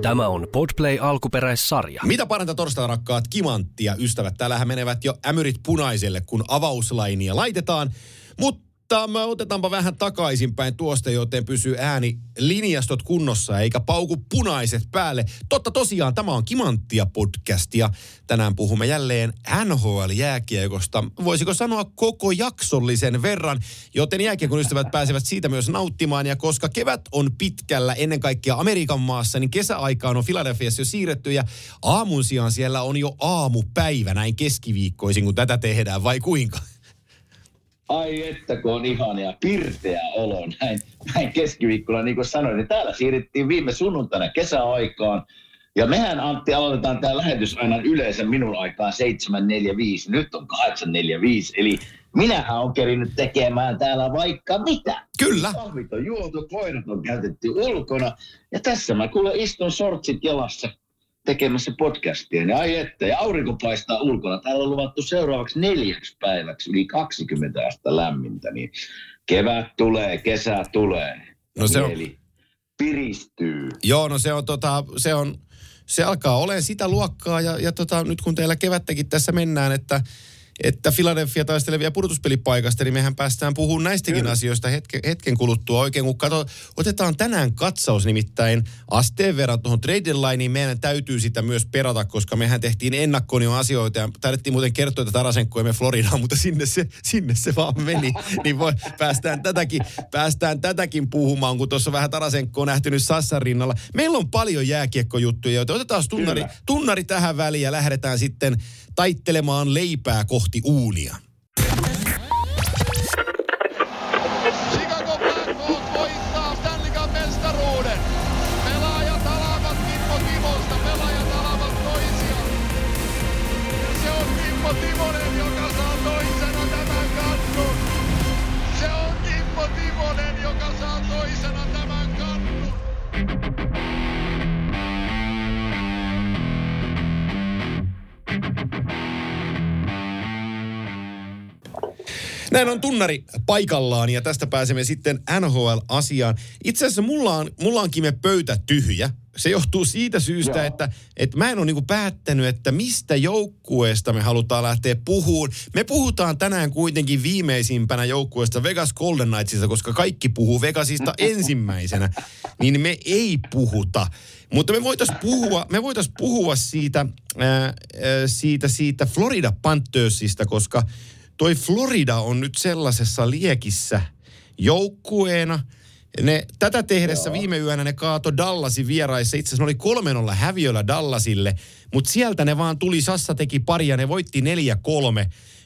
Tämä on Podplay alkuperäissarja. Mitä paranta torstai, rakkaat kimanttia ystävät. Täällähän menevät jo ämyrit punaiselle, kun avauslainia laitetaan. Mutta otetaanpa vähän takaisinpäin tuosta, joten pysyy ääni linjastot kunnossa eikä pauku punaiset päälle. Totta tosiaan, tämä on Kimanttia podcast ja tänään puhumme jälleen NHL-jääkiekosta. Voisiko sanoa koko jaksollisen verran, joten jääkiekon ystävät pääsevät siitä myös nauttimaan. Ja koska kevät on pitkällä ennen kaikkea Amerikan maassa, niin kesäaikaan on Philadelphiassa jo siirretty ja aamun sijaan siellä on jo aamupäivä näin keskiviikkoisin, kun tätä tehdään, vai kuinka? Ai että kun on ihania, pirteä olo näin keskiviikkona, niin kuin sanoin, niin täällä siirrettiin viime sunnuntaina kesäaikaan. Ja mehän, Antti, aloitetaan tämä lähetys aina yleensä minun aikaan 7.45, nyt on 8.45, eli minähän on kerinyt tekemään täällä vaikka mitä. Kyllä. Kahvit on juotu, koirat on käytetty ulkona, ja tässä mä kuule istun shortsit jalassa tekemässä podcastia. Ja ai että, ja aurinko paistaa ulkona. Täällä on luvattu seuraavaksi 4 päiväksi yli 20 astetta lämmintä, niin kevät tulee, kesä tulee. No se on. Eli piristyy. Joo, no se alkaa olemaan sitä luokkaa ja nyt kun teillä kevättäkin tässä mennään, että Philadelphia taistelevia pudotuspelipaikasta, niin mehän päästään puhumaan näistäkin asioista hetken kuluttua oikein. Kun otetaan tänään katsaus nimittäin asteen verran tuohon trade deadlineen, meidän täytyy sitä myös perata, koska mehän tehtiin ennakkoon jo asioita ja taidettiin muuten kertoa, että Tarasenko ei mene Floridaan, mutta sinne se vaan meni. Niin päästään tätäkin puhumaan, kun tuossa vähän Tarasenko on nähtynyt Sassan rinnalla. Meillä on paljon jääkiekkojuttuja, joten otetaan tunnari tähän väliin ja lähdetään sitten taittelemaan leipää kohti uunia. Chicago Blackhawks voittaa Stanley Cup -mestaruuden. Pelaajat alavat Kimmo Timosta, pelaajat alavat toisiaan. Se on Kimmo Timonen, joka saa toisena tämän kannun. Se on Kimmo Timonen, joka saa toisena tämän kannun. Näin on tunnari paikallaan ja tästä pääsemme sitten NHL-asiaan. Itse asiassa mulla on Kime pöytä tyhjä. Se johtuu siitä syystä, että mä en ole niinku päättänyt, että mistä joukkueesta me halutaan lähteä puhumaan. Me puhutaan tänään kuitenkin viimeisimpänä joukkueesta Vegas Golden Knightsista, koska kaikki puhuu Vegasista ensimmäisenä. Niin me ei puhuta. Mutta me voitais puhua siitä Florida Panthersista, koska toi Florida on nyt sellaisessa liekissä joukkueena. Tätä tehdessä viime yönä ne kaato Dallasin vieraissa. Itse asiassa ne oli 3-0 häviöllä Dallasille, mutta sieltä ne vaan tuli, Sassa teki pari ja ne voitti 4-3.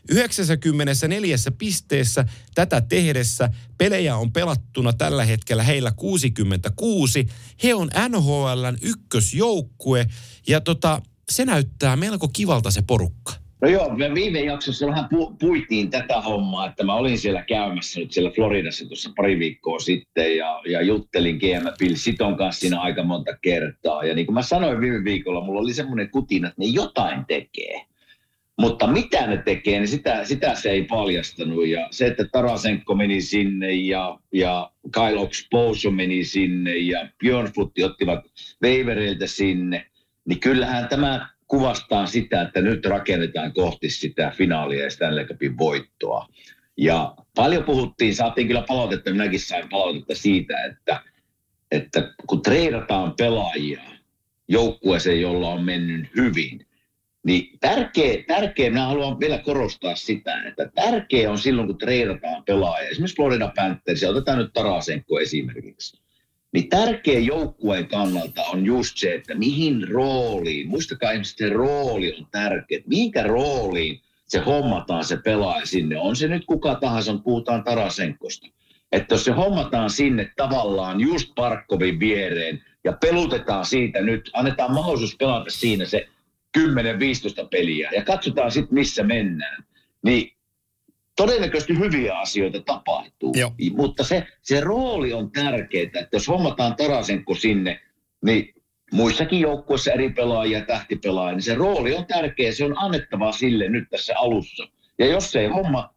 94 pisteessä tätä tehdessä. Pelejä on pelattuna tällä hetkellä heillä 66. He on NHL:n ykkösjoukkue ja se näyttää melko kivalta se porukka. No joo, me viime jaksossa vähän puitiin tätä hommaa, että mä olin siellä käymässä nyt siellä Floridassa tuossa pari viikkoa sitten ja juttelin GM Bill Siton kanssa siinä aika monta kertaa. Ja niin kuin mä sanoin viime viikolla, mulla oli semmoinen kutina, että ne jotain tekee. Mutta mitä ne tekee, niin sitä se ei paljastanut. Ja se, että Tarasenko meni sinne ja Kyle Okposo meni sinne ja Björnflutti ottivat waivereiltä sinne, niin kyllähän tämä kuvastaa sitä, että nyt rakennetaan kohti sitä finaalia ja Stanley Cupin voittoa. Ja paljon saatiin kyllä palautetta, minäkin sain palautetta siitä, että kun treidataan pelaajia joukkueeseen, jolla on mennyt hyvin, niin tärkeä, minä haluan vielä korostaa sitä, että tärkeä on silloin, kun treidataan pelaajia. Esimerkiksi Florida Panthers, otetaan nyt Tarasenko esimerkiksi. Niin tärkeä joukkueen kannalta on just se, että mihin rooliin, muistakaa ihmiset, se rooli on tärkeä, mihinkä rooliin se hommataan se pelaaja sinne. On se nyt kuka tahansa, puhutaan Tarasenkosta. Että jos se hommataan sinne tavallaan just Parkkovin viereen ja pelutetaan siitä nyt, annetaan mahdollisuus pelata siinä se 10-15 peliä ja katsotaan sitten missä mennään, niin todennäköisesti hyviä asioita tapahtuu, mutta se rooli on tärkeää, että jos hommataan Tarasenko sinne, niin muissakin joukkueissa eri pelaajia, tähtipelaajia, niin se rooli on tärkeä, se on annettava sille nyt tässä alussa. Ja jos se ei homma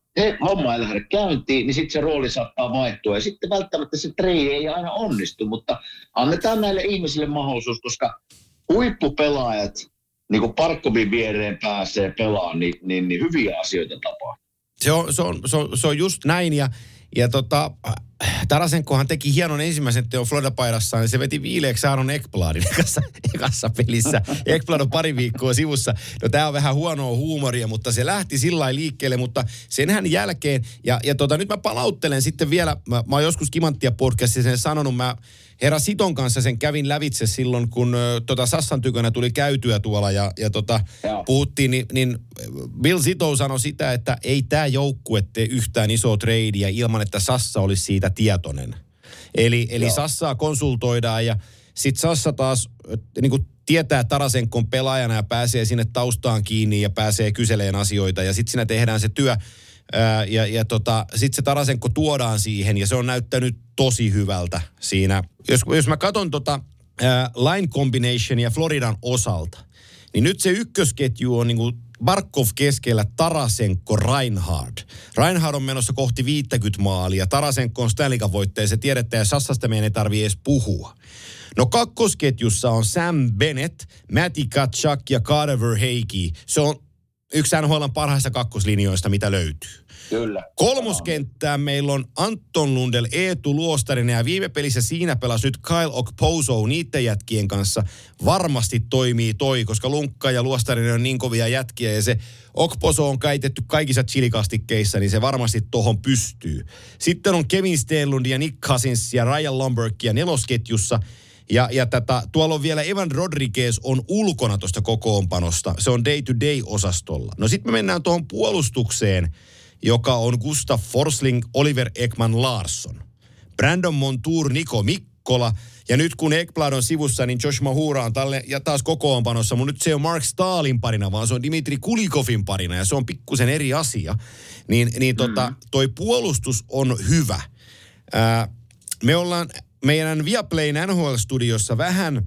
homma ei lähde käyntiin, niin sitten se rooli saattaa vaihtua. Ja sitten välttämättä se treidi ei aina onnistu, mutta annetaan näille ihmisille mahdollisuus, koska huippupelaajat, niin kuin Parkkovin viereen pääsee pelaamaan, niin hyviä asioita tapahtuu. Se on just näin, ja Tarasenkohan teki hienon ensimmäisen teon Florida-paidassa, niin se veti viileeksi Aaron Ekbladin ekassa pelissä. Ekblad on pari viikkoa sivussa. No tää on vähän huonoa huumoria, mutta se lähti sillä liikkeelle, mutta senhän jälkeen, ja nyt mä palauttelen sitten vielä, mä oon joskus Kimanttia podcastissa sen sanonut, mä herra Siton kanssa sen kävin lävitse silloin, kun Sassan tykönä tuli käytyä tuolla ja puhuttiin, niin Bill Sito sanoi sitä, että ei tämä joukkue tee yhtään isoa treidiä ilman, että Sassa olisi siitä tietoinen. Eli Sassaa konsultoidaan ja sitten Sassa taas niin kuin tietää Tarasenkon pelaajana ja pääsee sinne taustaan kiinni ja pääsee kyseleen asioita ja sitten siinä tehdään se työ. Sitten se Tarasenko tuodaan siihen ja se on näyttänyt tosi hyvältä siinä. Jos mä katson line combinationia Floridan osalta, niin nyt se ykkösketju on niinku Barkov keskellä, Tarasenko, Reinhard. Reinhard on menossa kohti 50 maalia. Tarasenko on Stanley Cup-voittaja, se tiedetään, ja Sassasta meidän ei tarvitse edes puhua. No kakkosketjussa on Sam Bennett, Matti Tkachuk ja Carter Verhaeghe. Se on yksi NHL:n parhaista kakkoslinjoista, mitä löytyy. Kyllä. Kolmoskenttään meillä on Anton Lundell, Eetu Luostarinen ja viime pelissä siinä pelasi nyt Kyle Okposo niiden jätkien kanssa. Varmasti toimii koska Lunkka ja Luostarinen on niin kovia jätkiä ja se Okposo on käytetty kaikissa chilikastikkeissa, niin se varmasti tohon pystyy. Sitten on Kevin Stenlund ja Nick Cousins ja Ryan Lomberg ja nelosketjussa. Ja tuolla on vielä Evan Rodriguez on ulkona tuosta kokoonpanosta. Se on day-to-day-osastolla. No sitten me mennään tuohon puolustukseen, joka on Gustav Forsling, Oliver Ekman Larsson, Brandon Montour, Niko Mikkola. Ja nyt kun Ekblad on sivussa, niin Josh Mahura on tälle ja taas kokoonpanossa. Mutta nyt se ei ole Mark Stahlin parina, vaan se on Dimitri Kulikovin parina. Ja se on pikkusen eri asia. Toi puolustus on hyvä. Me ollaan meidän Viaplayn NHL-studiossa vähän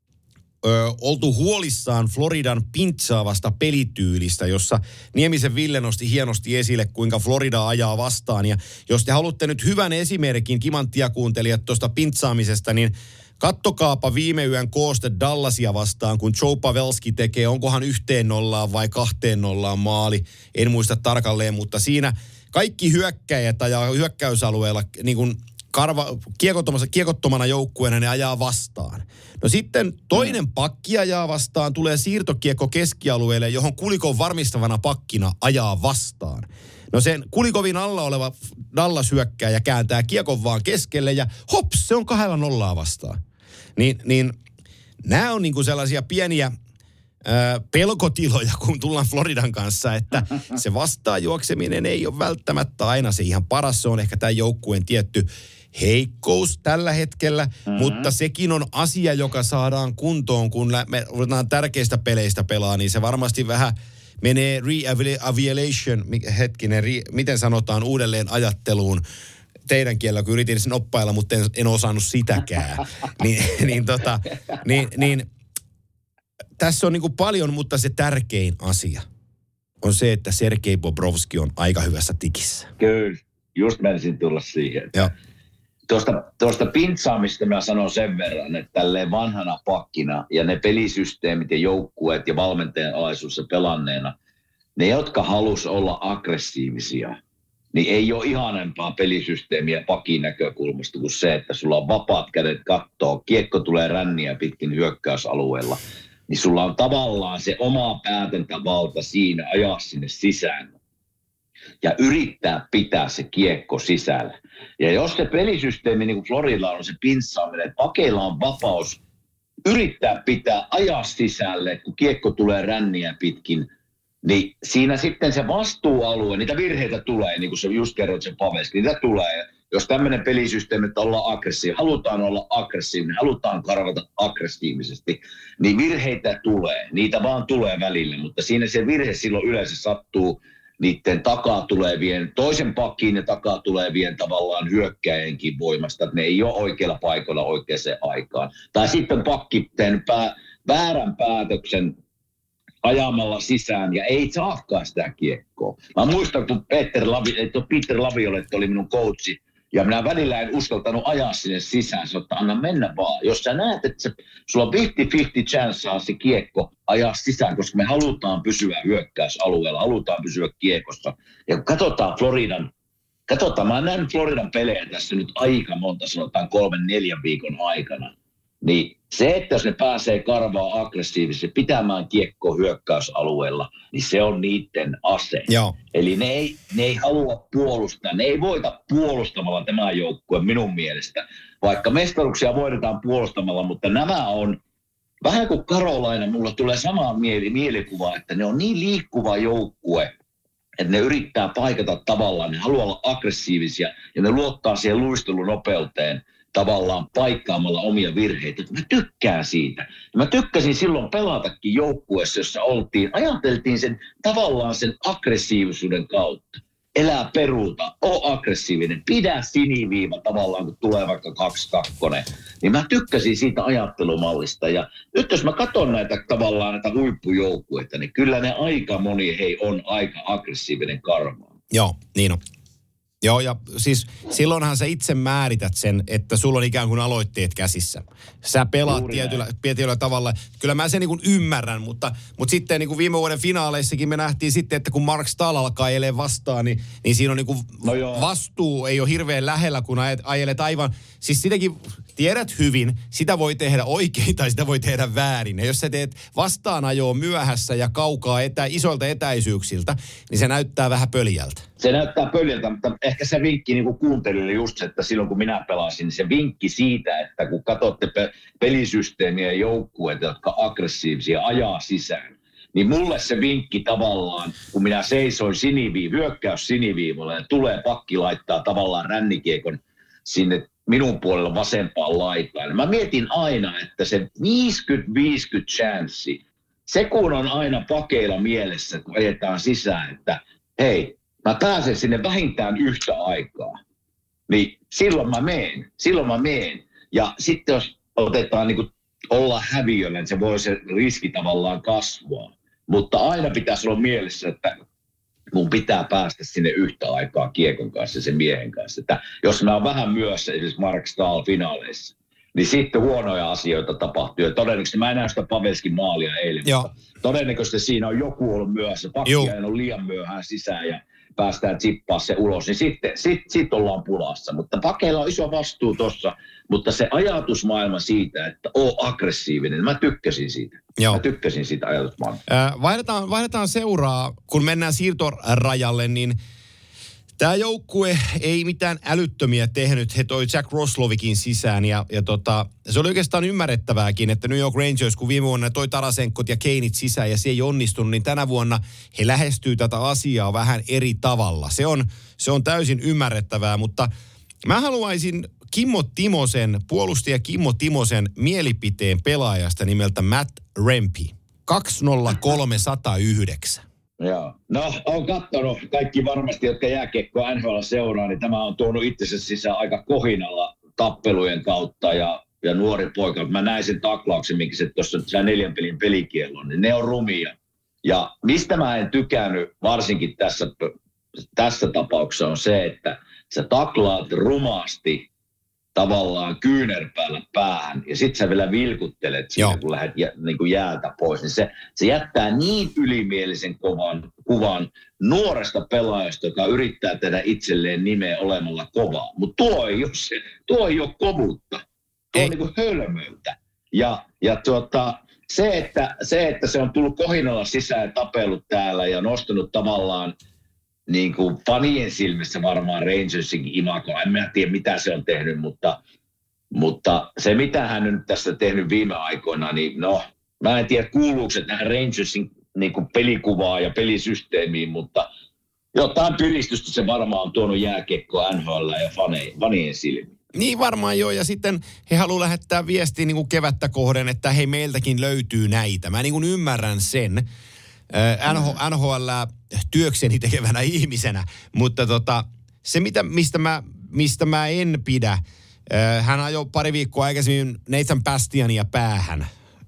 oltu huolissaan Floridan pintsaavasta pelityylistä, jossa Niemisen Ville nosti hienosti esille, kuinka Florida ajaa vastaan. Ja jos te haluatte nyt hyvän esimerkin, Kimanttia kuuntelijat, tuosta pintsaamisesta, niin kattokaapa viime yön kooste Dallasia vastaan, kun Joe Pavelski tekee, onkohan 1-0 vai 2-0 maali, en muista tarkalleen, mutta siinä kaikki hyökkäjät ajaa hyökkäysalueella niin kuin kiekottomana joukkueena ne ajaa vastaan. No sitten toinen pakki ajaa vastaan, tulee siirtokiekko keskialueelle, johon Kulikov varmistavana pakkina ajaa vastaan. No sen Kulikovin alla oleva Dallas-hyökkääjä kääntää kiekon vaan keskelle ja hops, se on 2-0 vastaan. Niin nämä on niinku sellaisia pieniä pelkotiloja, kun tullaan Floridan kanssa, että se vastaan juokseminen ei ole välttämättä aina se ihan paras. Se on ehkä tämän joukkueen tietty heikkous tällä hetkellä, mutta sekin on asia, joka saadaan kuntoon, kun me ruvetaan tärkeistä peleistä pelaa, niin se varmasti vähän menee miten sanotaan, uudelleen ajatteluun teidän kielellä, kun yritin sen oppailla, mutta en osannut sitäkään. Tässä on niinku paljon, mutta se tärkein asia on se, että Sergei Bobrovski on aika hyvässä tikissä. Kyllä, just menisin tulla siihen. Joo. Tuosta pintsaamista mä sanon sen verran, että tälleen vanhana pakkina ja ne pelisysteemit ja joukkueet ja valmentajan alaisuudessa pelanneena, ne jotka halus olla aggressiivisia, niin ei ole ihanempaa pelisysteemiä pakin näkökulmasta kuin se, että sulla on vapaat kädet kattoo, kiekko tulee ränniä pitkin hyökkäysalueella, niin sulla on tavallaan se oma päätäntävalta siinä ajaa sinne sisään ja yrittää pitää se kiekko sisällä. Ja jos se pelisysteemi, niin kuin Floridalla on se pintsaaminen, että pakeilla on vapaus yrittää pitää ajaa sisälle, kun kiekko tulee ränniä pitkin, niin siinä sitten se vastuualue, niitä virheitä tulee, niin kuin sä just kerroit sen Pavelski, niitä tulee. Jos tämmöinen pelisysteemi, että ollaan aggressiivinen, halutaan olla aggressiivinen, halutaan karvata aggressiivisesti, niin virheitä tulee. Niitä vaan tulee välillä, mutta siinä se virhe silloin yleensä sattuu niiden takaa tulevien, toisen pakkiin ja takaa tulevien tavallaan hyökkäjienkin voimasta, että ne ei ole oikealla paikalla oikeaan aikaan. Tai sitten pakki tehnyt väärän päätöksen ajamalla sisään ja ei saakaan sitä kiekkoa. Mä muistan, kun Peter Laviolette oli minun coachi ja minä välillä en uskaltanut ajaa sinne sisään. Se että anna mennä vaan. Jos sä näet, että sulla on 50-50 chance saa se kiekko ajaa sisään, koska me halutaan pysyä hyökkäysalueella, halutaan pysyä kiekossa. Ja katsotaan, mä oon nähnyt Floridan pelejä tässä nyt aika monta, sanotaan 3-4 viikon aikana. Niin se, että jos ne pääsee karvaa aggressiivisesti pitämään kiekkoa hyökkäysalueella, niin se on niiden ase. Joo. Eli ne ei halua puolustaa, ne ei voita puolustamalla tämä joukkue minun mielestä. Vaikka mestaruksia voitetaan puolustamalla, mutta nämä on vähän kuin Carolina, mulla tulee sama mielikuva, että ne on niin liikkuva joukkue, että ne yrittää paikata tavallaan, ne haluaa olla aggressiivisia ja ne luottaa siihen luistelunopeuteen tavallaan paikkaamalla omia virheitä. Mä tykkään siitä. Ja mä tykkäsin silloin pelatakin joukkueessa, jossa ajateltiin sen tavallaan sen aggressiivisuuden kautta. Elää peruuta, oo aggressiivinen, pidä siniviiva tavallaan, kun tulee vaikka 2-2. Niin mä tykkäsin siitä ajattelumallista. Ja nyt jos mä katson näitä huippujoukkueita, niin kyllä ne aika moni on aika aggressiivinen karvaan. Joo, niin on. Joo, ja siis silloinhan sä itse määrität sen, että sulla on ikään kuin aloitteet käsissä. Sä pelaat tietyllä tavalla. Kyllä mä sen niin kuin ymmärrän, mutta sitten niin kuin viime vuoden finaaleissakin me nähtiin sitten, että kun Mark Stahl alkaa ajelemaan vastaan, niin siinä on niin kuin vastuu ei ole hirveän lähellä, kun ajelet aivan. Siis sitäkin tiedät hyvin, sitä voi tehdä oikein tai sitä voi tehdä väärin. Ja jos sä teet vastaanajoa myöhässä ja kaukaa isoilta etäisyyksiltä, niin se näyttää vähän pöljältä. Se näyttää pöljältä, mutta ehkä se vinkki niin kuin kuuntelijoille just, että silloin kun minä pelasin, niin se vinkki siitä, että kun katsotte pelisysteemiä ja joukkueita, jotka aggressiivisia ajaa sisään, niin mulle se vinkki tavallaan, kun minä seisoin hyökkäys siniviivalla ja tulee pakki laittaa tavallaan rännikiekon sinne minun puolella vasempaan laitaan. Mä mietin aina, että se 50-50 chanssi, se kun on aina pakeilla mielessä, kun ajetaan sisään, että hei, mä pääsen sinne vähintään yhtä aikaa, niin silloin mä meen. Ja sitten jos otetaan niin kuin olla häviöllä, niin se voi se riski tavallaan kasvaa. Mutta aina pitäisi olla mielessä, että mun pitää päästä sinne yhtä aikaa kiekon kanssa ja sen miehen kanssa. Että jos mä oon vähän myöhässä esimerkiksi Mark Stahl finaaleissa, niin sitten huonoja asioita tapahtuu. Ja todennäköisesti, mä en näe sitä Pavelskin maalia eilen, mutta todennäköisesti siinä on joku ollut myöhässä. Pakkia on liian myöhään sisään ja päästään tsippaa se ulos, niin sitten ollaan pulassa. Mutta pakeilla on iso vastuu tuossa, mutta se ajatusmaailma siitä, että aggressiivinen, mä tykkäsin siitä. Joo. Mä tykkäsin siitä ajatusmaailmasta. Vaihdetaan seuraa, kun mennään siirtorajalle, niin tämä joukkue ei mitään älyttömiä tehnyt. He toi Jack Roslovikin sisään ja se oli oikeastaan ymmärrettävääkin, että New York Rangers, kun viime vuonna toi Tarasenkot ja Kaneit sisään ja se ei onnistunut, niin tänä vuonna he lähestyy tätä asiaa vähän eri tavalla. Se on täysin ymmärrettävää, mutta mä haluaisin puolustaja Kimmo Timosen mielipiteen pelaajasta nimeltä Matt Rempe. 203-109. Joo. No, on katsonut kaikki varmasti, jotka jääkiekkoa NHL seuraa, niin tämä on tuonut itsensä sisään aika kohinalla tappelujen kautta ja nuori poika. Mä näin sen taklauksen, minkä se tuossa 4 pelin pelikiellon, niin ne on rumia. Ja mistä mä en tykännyt varsinkin tässä tapauksessa on se, että sä taklaat rumaasti tavallaan kyynärpäällä päähän ja sit sä vielä vilkuttelet siinä, kun lähdet niin kuin jäältä pois. Niin se jättää niin ylimielisen kuvan nuoresta pelaajasta, joka yrittää tehdä itselleen nimeä olemalla kovaa. Mutta tuo ei ole kovuutta. Tuo on niin kuin hölmöyttä. Ja se, että se on tullut kohinalla sisään ja tapellut täällä ja nostanut tavallaan niin kuin fanien silmissä varmaan Rangersinkin imagoa. En mä tiedä, mitä se on tehnyt, mutta se, mitä hän on nyt tässä tehnyt viime aikoina, niin mä en tiedä, kuuluuko se tähän Rangersin niin kuin pelikuvaan ja pelisysteemiin, mutta jotain piristystä se varmaan on tuonut jääkiekkoa NHL ja fanien silmiin. Niin varmaan joo, ja sitten he haluaa lähettää viestiä niin kuin kevättä kohden, että hei, meiltäkin löytyy näitä. Mä niin kuin ymmärrän sen. NHL työkseni tekevänä ihmisenä, mutta se mistä mä en pidä, hän ajoi pari viikkoa aikaisemmin Nathan Bastiania päähän.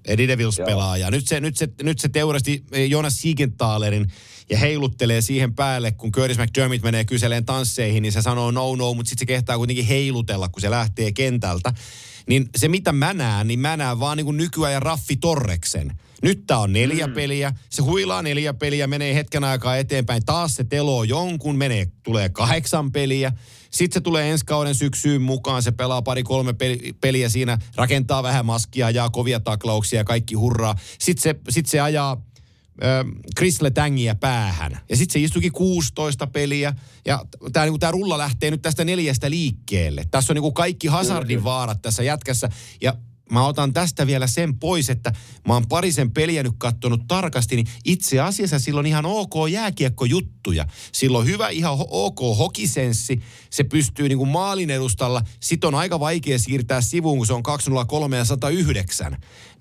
Eddie Devils pelaa. Ja nyt se teurasti Jonas Siegenthalerin ja heiluttelee siihen päälle, kun Curtis McDermott menee kyseleen tansseihin, niin se sanoo no, mutta sitten se kehtaa kuitenkin heilutella, kun se lähtee kentältä. Niin se mitä mä näen vaan niin kuin nykyajan Raffi Torreksen. Nyt tää on 4 peliä, se huilaa 4 peliä, menee hetken aikaa eteenpäin, taas se teloo jonkun, tulee 8 peliä. Sitten se tulee ensi kauden syksyyn mukaan, se pelaa 2-3 peliä siinä, rakentaa vähän maskia, ajaa kovia taklauksia ja kaikki hurraa. Sitten se ajaa Chris Letangia päähän. Ja sitten se istuikin 16 peliä. Ja tämä rulla lähtee nyt tästä 4 liikkeelle. Tässä on niinku kaikki Hazardin vaarat tässä jätkässä. Ja mä otan tästä vielä sen pois, että mä oon parisen peliä nyt katsonut tarkasti, niin itse asiassa silloin ihan ok jääkiekkojuttuja. Silloin hyvä ihan ok hokisenssi. Se pystyy niinku maalin edustalla. Sit on aika vaikea siirtää sivuun, kun se on 203 ja 109.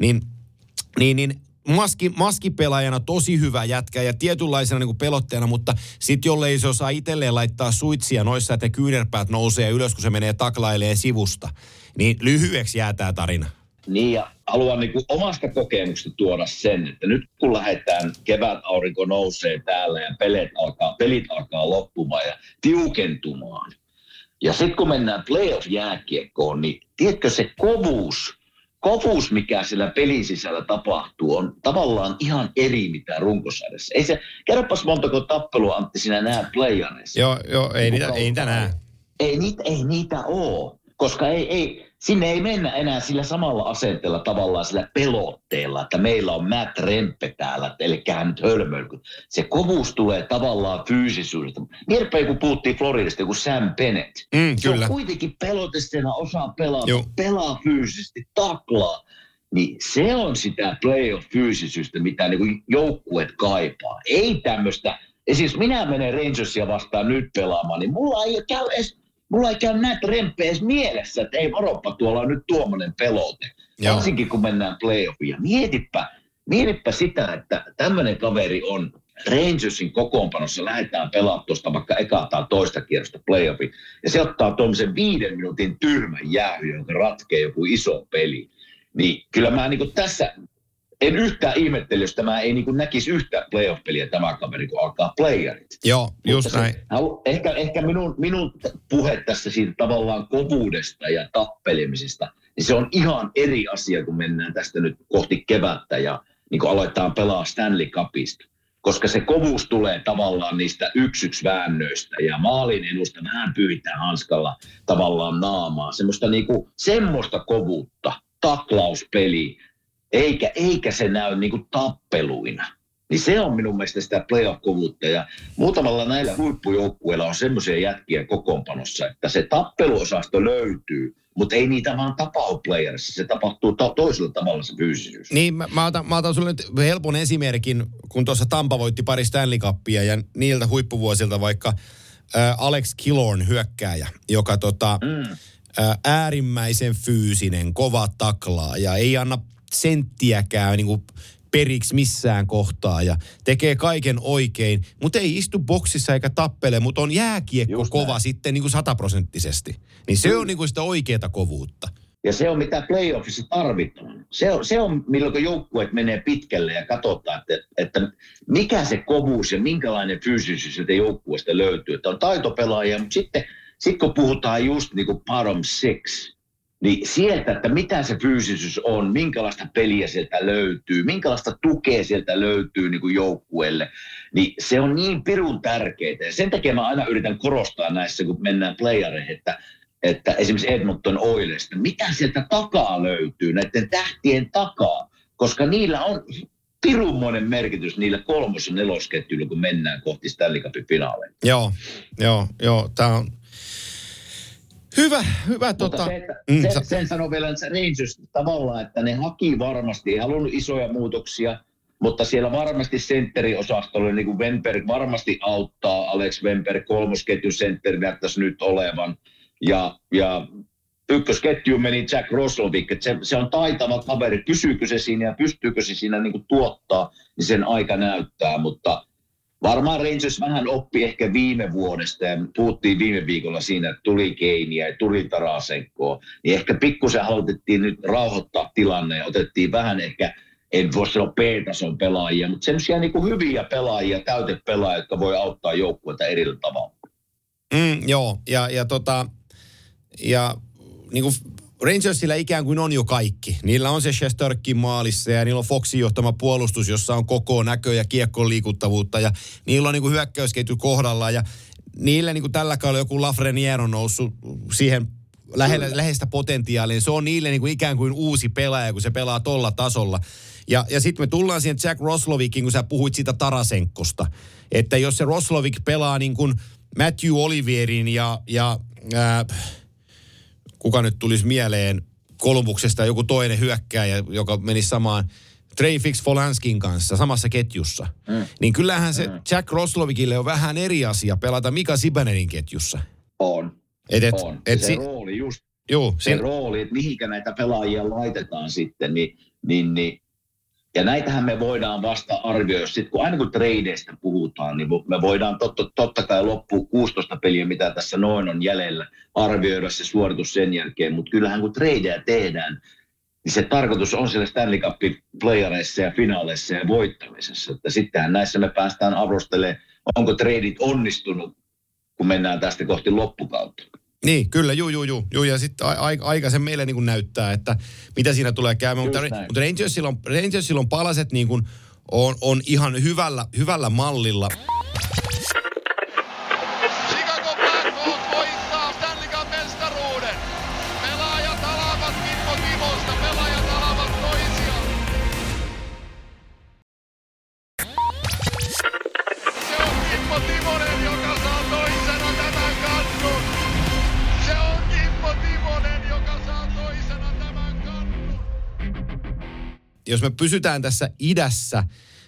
Niin maskipelaajana tosi hyvä jätkä ja tietynlaisena niin kuin pelotteena, mutta sitten jollei se osaa itselleen laittaa suitsia noissa, että kyynärpäät nousee ylös, kun se menee taklailee sivusta, niin lyhyeksi jää tämä tarina. Niin ja haluan niin kuin omasta kokemuksesta tuoda sen, että nyt kun lähdetään kevätaurinko nousee täällä ja pelit alkaa loppumaan ja tiukentumaan. Ja sitten kun mennään playoff-jääkiekkoon, niin tiedätkö se kovuus, mikä siellä pelin sisällä tapahtuu, on tavallaan ihan eri mitä runkosarjassa. Ei se, kerropas montako tappelua, Antti, sinä näet playareissa. Joo, ei niitä näe. Ei niitä ole, koska sinne ei mennä enää sillä samalla asenteella tavallaan sillä pelotteella, että meillä on Matt Rempe täällä, eli hän nyt hölmöily. Se kovuus tulee tavallaan fyysisyydestä. Mietipä, kun puhuttiin Floridasta, joku Sam Bennett. Se on kuitenkin pelotesteena, osaa pelaa fyysisesti, taklaa. Niin se on sitä playoff-fyysisyyttä, mitä niin joukkueet kaipaa. Ei tämmöistä, esimerkiksi minä menen Rangersia vastaan nyt pelaamaan, niin mulla ei käy näitä remppejä edes mielessä, että ei varoppa, tuolla on nyt tuommoinen pelote. Varsinkin kun mennään playoffiin. Mietipä sitä, että tämmöinen kaveri on Rangersin kokoonpanossa, lähdetään pelaamaan tuosta vaikka eka tai toista kierrosta playoffiin. Ja se ottaa tuommoisen 5 minuutin tyrmän jäähy, jonka ratkee joku iso peli. Niin kyllä mä niin kuin tässä en yhtään ihmettele, jos tämä ei niin kuin näkisi yhtään playoff-peliä tämä kaveri, kun alkaa playerit. Joo, just näin. Ehkä minun puhe tässä siitä tavallaan kovuudesta ja tappelemisesta, niin se on ihan eri asia, kun mennään tästä nyt kohti kevättä ja niin kuin aletaan pelaa Stanley Cupista. Koska se kovuus tulee tavallaan niistä 1-1 väännöistä ja maalin edusta vähän pyyhitään hanskalla tavallaan naamaa. Semmoista kovuutta, taklauspeli, eikä se näy niinku tappeluina. Niin se on minun mielestä sitä playoff-kovuutta. Ja muutamalla näillä huippujoukkueilla on semmoisia jätkiä kokoonpanossa, että se tappeluosasto löytyy, mutta ei niitä vaan tapahdu playerissa. Se tapahtuu toisella tavalla se fyysisyys. Niin, mä otan sulle nyt helpon esimerkin, kun tuossa Tampa voitti pari Stanley Cupia ja niiltä huippuvuosilta vaikka Alex Killorn hyökkääjä, joka äärimmäisen fyysinen, kova taklaa ja ei anna senttiäkään niin kuin periksi missään kohtaa ja tekee kaiken oikein, mutta ei istu boksissa eikä tappele, mutta on jääkiekko kova sitten niin kuin 100%. Niin se on niin kuin sitä oikeata kovuutta. Ja se on mitä playoffissa tarvitaan. Se on milloin joukkueet menee pitkälle ja katsotaan, että mikä se kovuus ja minkälainen fyysisyys sieltä joukkueesta löytyy. Että on taitopelaajia, mutta sitten kun puhutaan just niin kuin bottom six, niin sieltä, että mitä se fyysisyys on, minkälaista peliä sieltä löytyy, minkälaista tukea sieltä löytyy niin kuin joukkueelle, niin se on niin pirun tärkeää. Ja sen takia mä aina yritän korostaa näissä, kun mennään playereihin, että esimerkiksi Edmonton Oilers, mitä sieltä takaa löytyy, näiden tähtien takaa, koska niillä on pirunmoinen merkitys niillä 3- ja 4-ketjuilla, kun mennään kohti Stanley Cupin finaaleja. Joo, tää on Hyvä. Sen sanoo vielä se Rangers tavallaan, että ne haki varmasti, ei halunnut isoja muutoksia, mutta siellä varmasti sentteriosastolle, niin kuin Wennberg varmasti auttaa, Alex Wennberg, 3-ketjun sentteri näyttäisi nyt olevan, ja ykkösketjuun meni Jack Roslovic, että se on taitava kaveri, pysyykö se siinä ja pystyykö se siinä niin kuin tuottaa, niin sen aika näyttää, mutta Varmaan Rangers vähän oppi ehkä viime vuodesta ja puhuttiin viime viikolla siinä, että tuli Keiniä ja tuli Tarasenkoa. Niin ehkä pikkusen haluttiin nyt rauhoittaa tilanne ja otettiin vähän ehkä, en voi sanoa B-tason pelaajia, mutta semmoisia niin kuin hyviä pelaajia, täytepelaajia, jotka voi auttaa joukkueita eri tavalla. Joo, ja niin kuin Rangersillä ikään kuin on jo kaikki. Niillä on se Shesterkin maalissa ja niillä on Foxin johtama puolustus, jossa on koko näkö ja kiekkoon liikuttavuutta ja niillä on niin kuin hyökkäysketju kohdallaan ja niillä niin kuin tällä kaudella joku Lafreniere on noussut siihen läheistä potentiaalia. Se on niille niin kuin ikään kuin uusi pelaaja, kun se pelaa tolla tasolla. Ja sitten me tullaan siihen Jack Roslovicin, kun sä puhuit siitä Tarasenkosta. Että jos se Roslovic pelaa niin kuin Matthew Olivierin ja kuka nyt tulisi mieleen Kolumbuksesta joku toinen hyökkääjä, joka menisi samaan Trey Fix-Folanskin kanssa samassa ketjussa. Niin kyllähän se Jack Roslovicille on vähän eri asia pelata Mika Zibanerin ketjussa. On. Se rooli just. Joo, se rooli, että mihinkä näitä pelaajia laitetaan sitten, niin ja näitähän me voidaan vasta arvioida. Sitten aina kun tradeista puhutaan, niin me voidaan totta kai loppuun 16 peliä, mitä tässä noin on jäljellä, arvioida se suoritus sen jälkeen. Mutta kyllähän kun tradeja tehdään, niin se tarkoitus on siellä Stanley Cupin playereissa ja finaaleissa ja voittamisessa. Että sittenhän näissä me päästään arvostelemaan, onko tradeit onnistunut, kun mennään tästä kohti loppukautta. Niin, kyllä, juu. Ja sitten aika se meille niin kuin näyttää, että mitä siinä tulee käymään. Mutta Rangersilla on palaset niin kuin on ihan hyvällä mallilla. Chicago Blackhawks voittaa Stanley Cup -mestaruuden. Pelaajat alavat Kimmo Timosta, pelaajat alavat toisiaan. Se on Kimmo Timonen, joka saa toisena tämän kannun. Se on Kimmo Timonen, joka saa toisena tämän kannun. Jos me pysytään tässä idässä,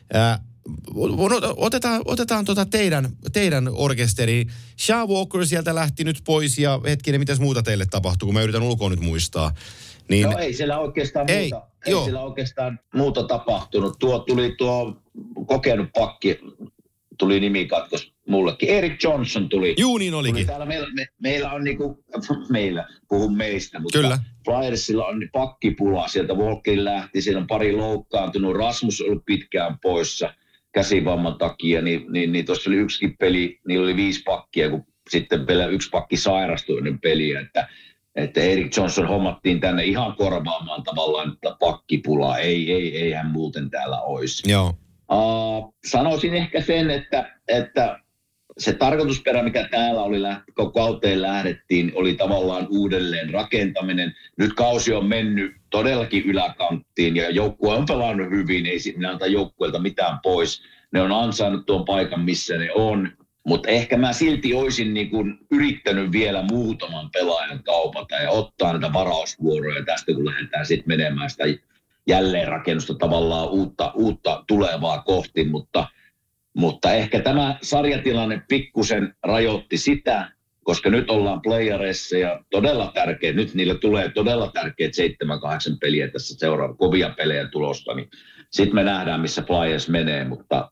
otetaan teidän orkesteriin. Shea Walker sieltä lähti nyt pois ja hetkinen, mitäs muuta teille tapahtuu, kun mä yritän ulkoa nyt muistaa. Niin, no ei siellä oikeastaan muuta tapahtunut. Tuli kokenut pakki, tuli nimikatkos mullekin. Eric Johnson tuli. Juu, niin olikin. Täällä meillä on niinku, puhun meistä, mutta kyllä. Flyersilla on pakkipula. Sieltä Walker lähti, siinä on pari loukkaantunut. Rasmus on ollut pitkään poissa käsivamman takia, niin tuossa oli yksikin peli, niillä oli 5 pakkia, kun sitten vielä 1 pakki sairastui ennen peliä, että Eric Johnson hommattiin tänne ihan korvaamaan tavallaan että pakkipulaa. Ei hän muuten täällä olisi. Joo. Sanoisin ehkä sen, että se tarkoitusperä, mikä täällä oli, kun kauteen lähdettiin, oli tavallaan uudelleen rakentaminen. Nyt kausi on mennyt todellakin yläkanttiin ja joukkue on pelannut hyvin, ei minä anta joukkueelta mitään pois. Ne on ansainnut tuon paikan, missä ne on. Mutta ehkä mä silti olisin niin kun yrittänyt vielä muutaman pelaajan kaupata ja ottaa näitä varausvuoroja tästä, kun lähdetään sitten menemään sitä jälleenrakennusta tavallaan uutta tulevaa kohti. Mutta ehkä tämä sarjatilanne pikkusen rajoitti sitä, koska nyt ollaan playereissa ja todella tärkeät, nyt niille tulee todella tärkeät 7-8 peliä tässä seuraava, kovia pelejä tulosta, niin sitten me nähdään, missä Flyers menee, mutta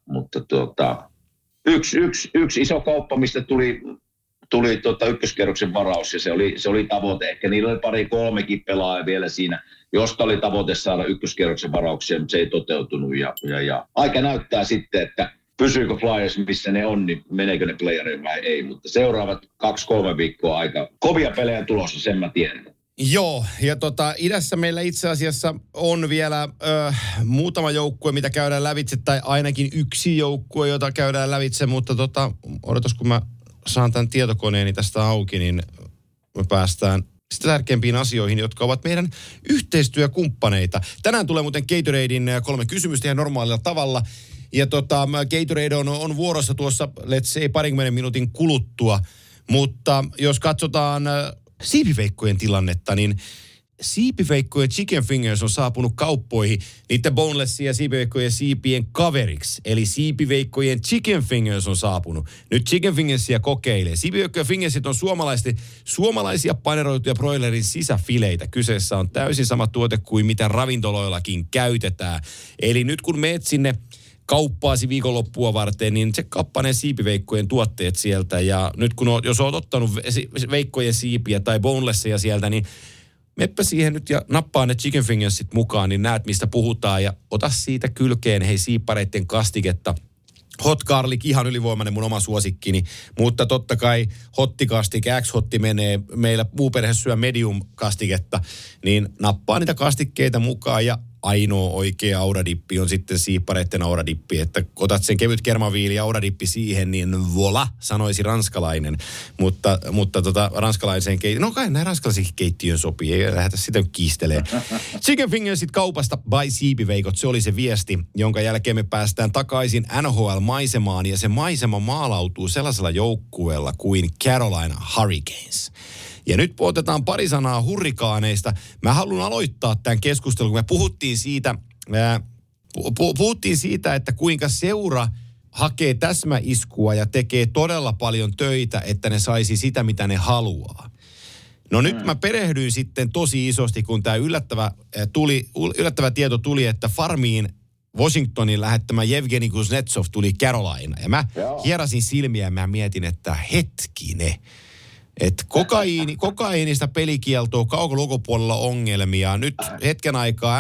yksi iso kauppa, mistä tuli ykköskerroksen varaus ja se oli tavoite. Ehkä niillä oli 2-3 pelaajaa vielä siinä, josta oli tavoite saada ykköskerroksen varauksia, mutta se ei toteutunut ja aika näyttää sitten, että pysyykö Flyers, missä ne on, niin meneekö ne playeriin vai ei. Mutta seuraavat 2-3 viikkoa aika kovia pelejä tulossa, sen mä tiedän. Joo, ja idässä meillä itse asiassa on vielä muutama joukkue, mitä käydään lävitse, tai ainakin yksi joukkue, jota käydään lävitse, mutta odotas, kun mä saan tämän tietokoneeni tästä auki, niin me päästään sitä tärkeimpiin asioihin, jotka ovat meidän yhteistyökumppaneita. Tänään tulee muuten Gatoradein 3 kysymystä ihan normaalilla tavalla. Ja Gatorade on vuorossa tuossa, let's say, 20 minuutin kuluttua. Mutta jos katsotaan siipiveikkojen tilannetta, niin siipiveikkojen Chicken Fingers on saapunut kauppoihin niiden bonelessia siipiveikkojen siipien kaveriksi. Eli siipiveikkojen Chicken Fingers on saapunut. Nyt Chicken Fingersia kokeilee. Siipiveikkojen Fingersit on suomalaisia paneroituja broilerin sisäfileitä. Kyseessä on täysin sama tuote kuin mitä ravintoloillakin käytetään. Eli nyt kun meet sinne kauppaasi viikonloppua varten, niin tsekkaappa ne siipiveikkojen tuotteet sieltä. Ja nyt jos oot ottanut veikkojen siipiä tai bonelesseja sieltä, niin meppä siihen nyt ja nappaa ne chicken fingersit mukaan, niin näet mistä puhutaan. Ja ota siitä kylkeen siippareiden kastiketta. Hot garlic, ihan ylivoimainen mun oma suosikkini, mutta totta kai hottikastike, X-hotti menee, meillä muu perhe syö medium-kastiketta, niin nappaa niitä kastikkeita mukaan ja ainoa oikea auradippi on sitten siippareiden auradippi, että otat sen kevyt kermaviili auradippi siihen, niin voila, sanoisi ranskalainen, mutta ranskalaiseen no kai näin ranskalaisikin keittiön sopii, ei lähdetä sitä kiistelee. Chicken fingersit kaupasta by siipiveikot, se oli se viesti, jonka jälkeen me päästään takaisin NHL-maisemaan, ja se maisema maalautuu sellaisella joukkueella kuin Carolina Hurricanes. Ja nyt otetaan pari sanaa hurrikaaneista. Mä haluan aloittaa tämän keskustelun, kun me puhuttiin siitä, että kuinka seura hakee täsmäiskua ja tekee todella paljon töitä, että ne saisi sitä, mitä ne haluaa. No nyt mä perehdyin sitten tosi isosti, kun tämä yllättävä tieto tuli, että farmiin Washingtonin lähettämä Jevgeni Kuznetsov tuli Carolina. Ja mä hierasin silmiä ja mä mietin, että hetkinen. Että kokaiinista pelikieltoa, kaukon ulkopuolella ongelmia. Nyt hetken aikaa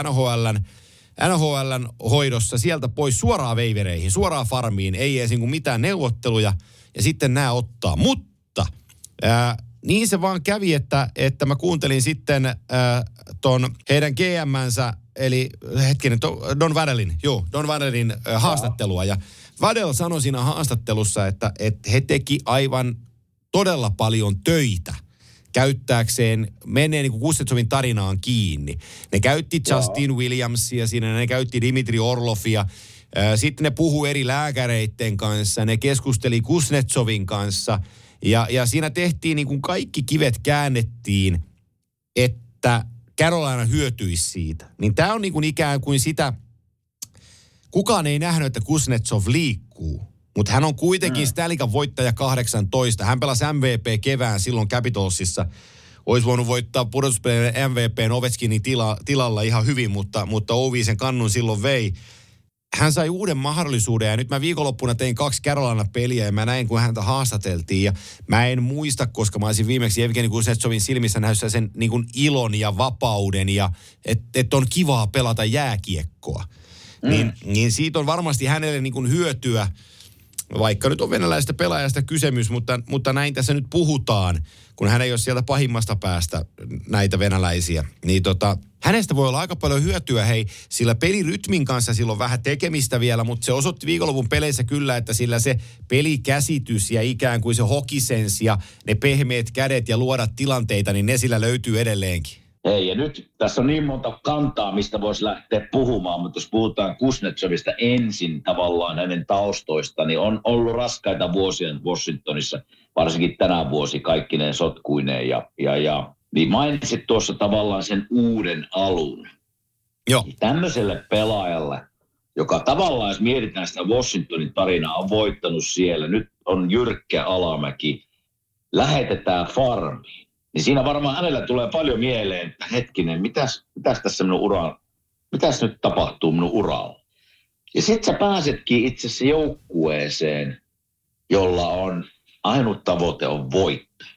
NHL:n hoidossa sieltä pois suoraan veivereihin, suoraan farmiin. Ei edes mitään neuvotteluja ja sitten nämä ottaa. Mutta niin se vaan kävi, että mä kuuntelin sitten ton heidän GM:nsä, eli Don Waddellin haastattelua. Ja Waddell sanoi siinä haastattelussa, että he teki aivan todella paljon töitä käyttääkseen, menee niin kuin Kuznetsovin tarinaan kiinni. Ne käytti Justin Williamsia siinä, ne käytti Dimitri Orlovia, sitten ne puhu eri lääkäreiden kanssa, ne keskusteli Kuznetsovin kanssa, ja siinä tehtiin niin kuin kaikki kivet käännettiin, että Carolina hyötyisi siitä. Niin tämä on niin kuin ikään kuin sitä, kukaan ei nähnyt, että Kuznetsov liikkuu. Mutta hän on kuitenkin Stanley Cup voittaja 18. Hän pelasi MVP kevään silloin Capitalsissa. Olisi voinut voittaa pudotuspelien MVPn Ovechkinin tilalla ihan hyvin, mutta Ovi sen kannun silloin vei. Hän sai uuden mahdollisuuden ja nyt mä viikonloppuna tein 2 Carolina-peliä ja mä näin, kun häntä haastateltiin. Ja mä en muista, koska mä olisin viimeksi Jevgeni Kuznetsovin silmissä näyssä sen niin kuin ilon ja vapauden ja että on kivaa pelata jääkiekkoa. Niin siitä on varmasti hänelle niin kuin hyötyä. Vaikka nyt on venäläistä pelaajasta kysymys, mutta näin tässä nyt puhutaan, kun hän ei ole sieltä pahimmasta päästä näitä venäläisiä. Niin hänestä voi olla aika paljon hyötyä, sillä pelirytmin kanssa sillä on vähän tekemistä vielä, mutta se osoitti viikonlopun peleissä kyllä, että sillä se pelikäsitys ja ikään kuin se hokisens ja ne pehmeät kädet ja luoda tilanteita, niin ne sillä löytyy edelleenkin. Hei, ja nyt tässä on niin monta kantaa, mistä voisi lähteä puhumaan, mutta jos puhutaan Kuznetsovista ensin tavallaan hänen taustoista, niin on ollut raskaita vuosia Washingtonissa, varsinkin tänä vuosi kaikkineen sotkuineen. Niin mainitsit tuossa tavallaan sen uuden alun. Joo. Tämmöiselle pelaajalle, joka tavallaan, jos mietitään sitä Washingtonin tarinaa, on voittanut siellä, nyt on jyrkkä alamäki, lähetetään farmiin. Niin siinä varmaan hänellä tulee paljon mieleen, että hetkinen, mitäs tässä mitäs nyt tapahtuu minun uralla. Ja sit sä pääsetkin itse asiassa joukkueeseen, jolla on ainut tavoite on voittaa.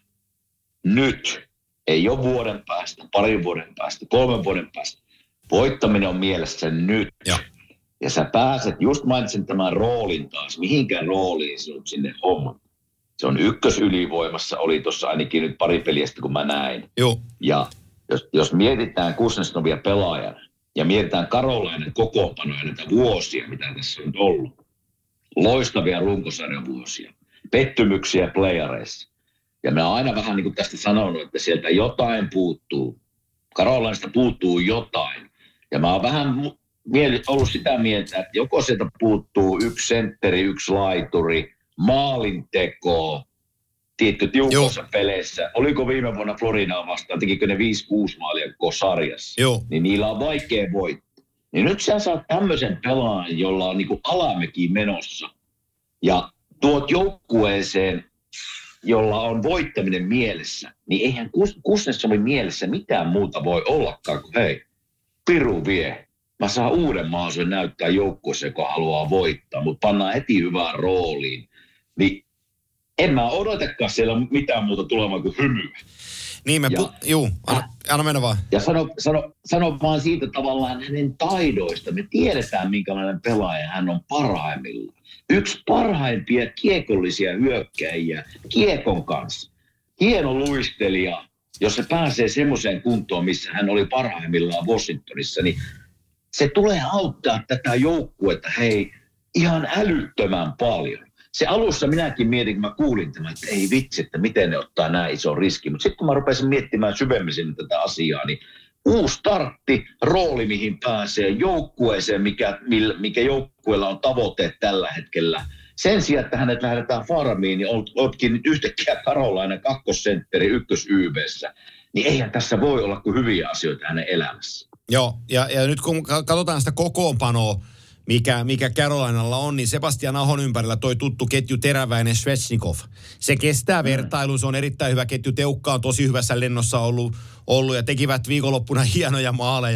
Nyt. Ei ole vuoden päästä, 2 vuoden päästä, 3 vuoden päästä. Voittaminen on mielessä nyt. Ja sä pääset, just mainitsin tämän roolin taas, mihinkään rooliin sinut sinne homman. Se on ykkösylivoimassa, oli tuossa ainakin nyt 2 peliä sitten, kun mä näin. Joo. Ja jos mietitään Kuznetsovia pelaajana ja mietitään Carolinen kokoonpanoja näitä vuosia, mitä tässä on ollut. Loistavia runkosarjavuosia, pettymyksiä playareissa. Ja mä oon aina vähän niin kuin tästä sanonut, että sieltä jotain puuttuu. Carolinasta puuttuu jotain. Ja mä oon vähän ollut sitä mieltä, että joko sieltä puuttuu 1 sentteri, 1 laituri, maalinteko, tiedätkö, tiukoissa peleissä. Oliko viime vuonna Floridaa vastaan, tekikö ne 5-6 maalia koko sarjassa? Joo. Niin niillä on vaikea voittaa. Niin nyt sä saat tämmöisen pelaajan, jolla on niinku alamäki menossa. Ja tuot joukkueeseen, jolla on voittaminen mielessä, niin eihän Kuznetsovin mielessä mitään muuta voi ollakaan kuin hei, piru vie. mä saan uuden mahdollisuuden näyttää joukkueessa, joka haluaa voittaa, mutta pannaan heti hyvään rooliin. Niin en mä odotakaan siellä mitään muuta tulemaan kuin hymyä. Niin anna mennä vaan. Ja sano vaan siitä tavallaan hänen taidoista. Me tiedetään, minkälainen pelaaja hän on parhaimmillaan. Yksi parhaimpia kiekollisia hyökkäjiä kiekon kanssa. Hieno luistelija, jos se pääsee semmoiseen kuntoon, missä hän oli parhaimmillaan Washingtonissa, niin se tulee auttaa tätä joukkuetta, ihan älyttömän paljon. Se alussa minäkin mietin, kun mä kuulin tämän, että ei vitsi, että miten ne ottaa näin ison riskin. Mutta sitten kun mä rupesin miettimään syvemmin tätä asiaa, niin uusi startti, rooli mihin pääsee, joukkueeseen, mikä joukkueella on tavoitteet tällä hetkellä. Sen sijaan, että hänet lähdetään farmiin, niin oletkin nyt yhtäkkiä Carolina kakkosentteri ykkös-YB:ssä. Niin eihän tässä voi olla kuin hyviä asioita hänen elämässä. Joo, ja nyt kun katsotaan sitä kokoonpanoa, mikä Carolinalla on, niin Sebastian Ahon ympärillä toi tuttu ketju Teräväinen Svechnikov. Se kestää vertailu, se on erittäin hyvä ketju. Teukka on tosi hyvässä lennossa ollut ja tekivät viikonloppuna hienoja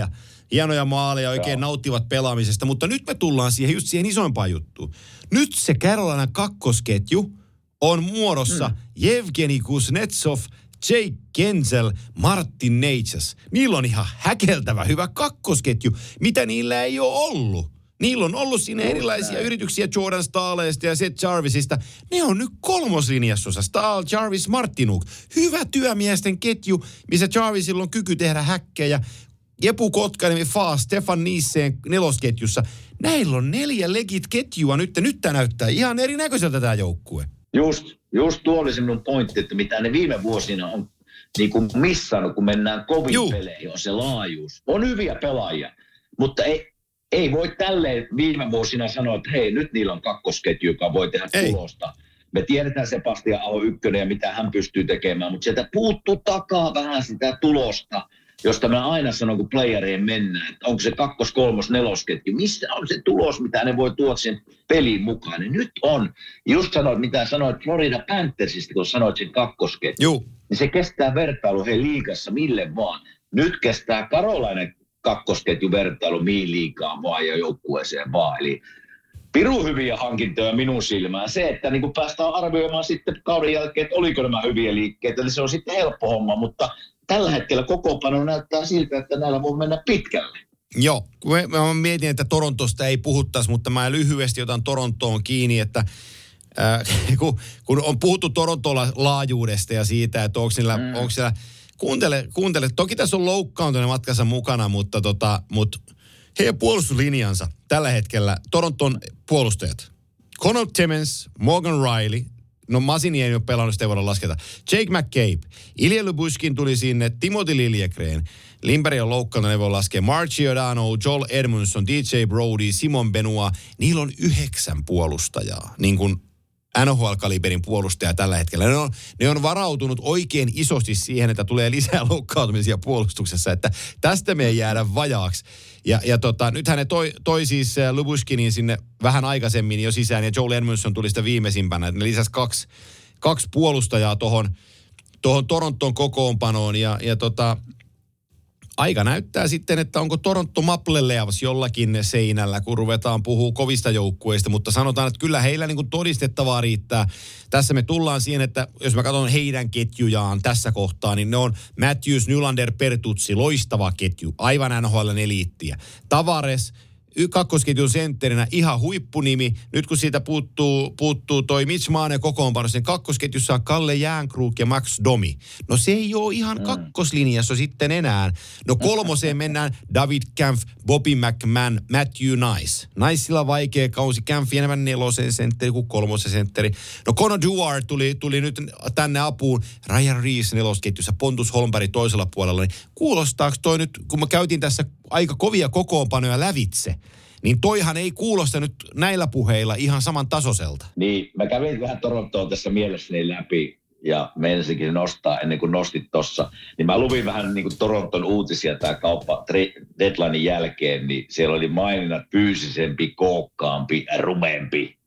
maaleja, oikein nauttivat pelaamisesta. Mutta nyt me tullaan siihen isoimpaan juttuun. Nyt se Carolinan kakkosketju on muodossa Jevgeni Kuznetsov, Jake Gensel, Martin Necas. Niillä on ihan häkeltävä hyvä kakkosketju, mitä niillä ei ole ollut. Niillä on ollut siinä erilaisia yrityksiä Jordan Staaleista ja Seth Jarvisista. Ne on nyt kolmoslinjassa. Staal, Jarvis, Martinuk. Hyvä työmiesten ketju, missä Jarvisilla on kyky tehdä häkkejä. Jepu Kotkanemi, Faas, Stefan Niisseen nelosketjussa. Näillä on 4 legit ketjua nyt. Nyt tämä näyttää ihan erinäköiseltä tämä joukkue. Just tuo oli se minun pointti, että mitä ne viime vuosina on niin kuin missannut, kun mennään kovin peleihin, on se laajuus. On hyviä pelaajia, mutta ei voi tälleen viime vuosina sanoa, että hei, nyt niillä on kakkosketju, joka voi tehdä tulosta. Me tiedetään Sebastian Aho ykkönen ja mitä hän pystyy tekemään, mutta sieltä puuttuu takaa vähän sitä tulosta, josta mä aina sanon, kun playereen mennään, että onko se 2-, 3-, 4-ketju. Missä on se tulos, mitä ne voi tuoda sen peliin mukaan? Niin nyt on. Just sanoit, mitä sanoit Florida Panthersista, kun sanoit sen kakkosketju. Niin se kestää vertailu liigassa mille vaan. Nyt kestää Carolinen kakkosketjuvertailu mihin liigaan vaan ja joukkueeseen vaan. Eli pirun hyviä hankintoja minun silmään. Se, että niin päästään arvioimaan sitten kauden jälkeen, että oliko nämä hyviä liikkeitä, eli se on sitten helppo homma, mutta tällä hetkellä kokoonpano näyttää siltä, että näillä voi mennä pitkälle. Joo, mä mietin, että Torontosta ei puhuttaisi, mutta mä lyhyesti otan Torontoon kiinni, että kun on puhuttu Toronton laajuudesta ja siitä, että onko siellä kuuntele. Toki tässä on loukkaantuneen matkansa mukana, mutta heidän puolustuslinjansa tällä hetkellä, Toronton puolustajat. Connor Timmins, Morgan Riley, no Masini ei ole pelannut, sitä ei voida lasketa. Jake McCabe, Ilya Lyubushkin tuli sinne, Timothy Liljegren, Lindberg on loukkaantunut, ei voi laskea. Mark Giordano, Joel Edmondson, DJ Brody, Simon Benoit, niillä on 9 puolustajaa, niin kuin NHL-kaliberin puolustaja tällä hetkellä. Ne on varautunut oikein isosti siihen, että tulee lisää loukkaantumisia puolustuksessa, että tästä me ei jäädä vajaaksi. Ja nythän ne toi siis Lyubushkinin sinne vähän aikaisemmin jo sisään, ja Joel Edmondson tuli sitä viimeisimpänä. Ne lisäsi kaksi puolustajaa tuohon Toronton kokoonpanoon, ja aika näyttää sitten, että onko Toronto Maple Leafs jollakin seinällä, kun ruvetaan puhua kovista joukkueista, mutta sanotaan, että kyllä heillä niin kuin todistettavaa riittää. Tässä me tullaan siihen, että jos mä katson heidän ketjujaan tässä kohtaa, niin ne on Matthews, Nylander, Pertutsi, loistava ketju, aivan NHL:n eliittiä. Tavares, kakkosketjun sentterinä ihan huippunimi. Nyt kun siitä puuttuu toi Mitch Marner kokoonpanossa, niin kakkosketjussa on Kalle Järnkrok ja Max Domi. No se ei ole ihan kakkoslinjassa sitten enää. No kolmoseen mennään David Kampf, Bobby McMahon, Matthew Nice. Nicella vaikea kausi, Kampf enemmän 4. sentteri kuin 3. sentteri. No Connor Dewar tuli nyt tänne apuun. Ryan Reese 4. ketjussa, Pontus Holmberg toisella puolella. Niin kuulostaako toi nyt, kun mä käytin tässä aika kovia kokoonpanoja lävitse, niin toihan ei kuulosta nyt näillä puheilla ihan saman tasoiselta. Niin, mä kävin vähän Torontoa tässä mielessäni läpi ja meinasinkin nostaa ennen kuin nostit tossa. Niin mä luvin vähän niin kuin Toronton uutisia tää kauppa deadlinein jälkeen, niin siellä oli maininnat fyysisempi, kookkaampi, rumempi.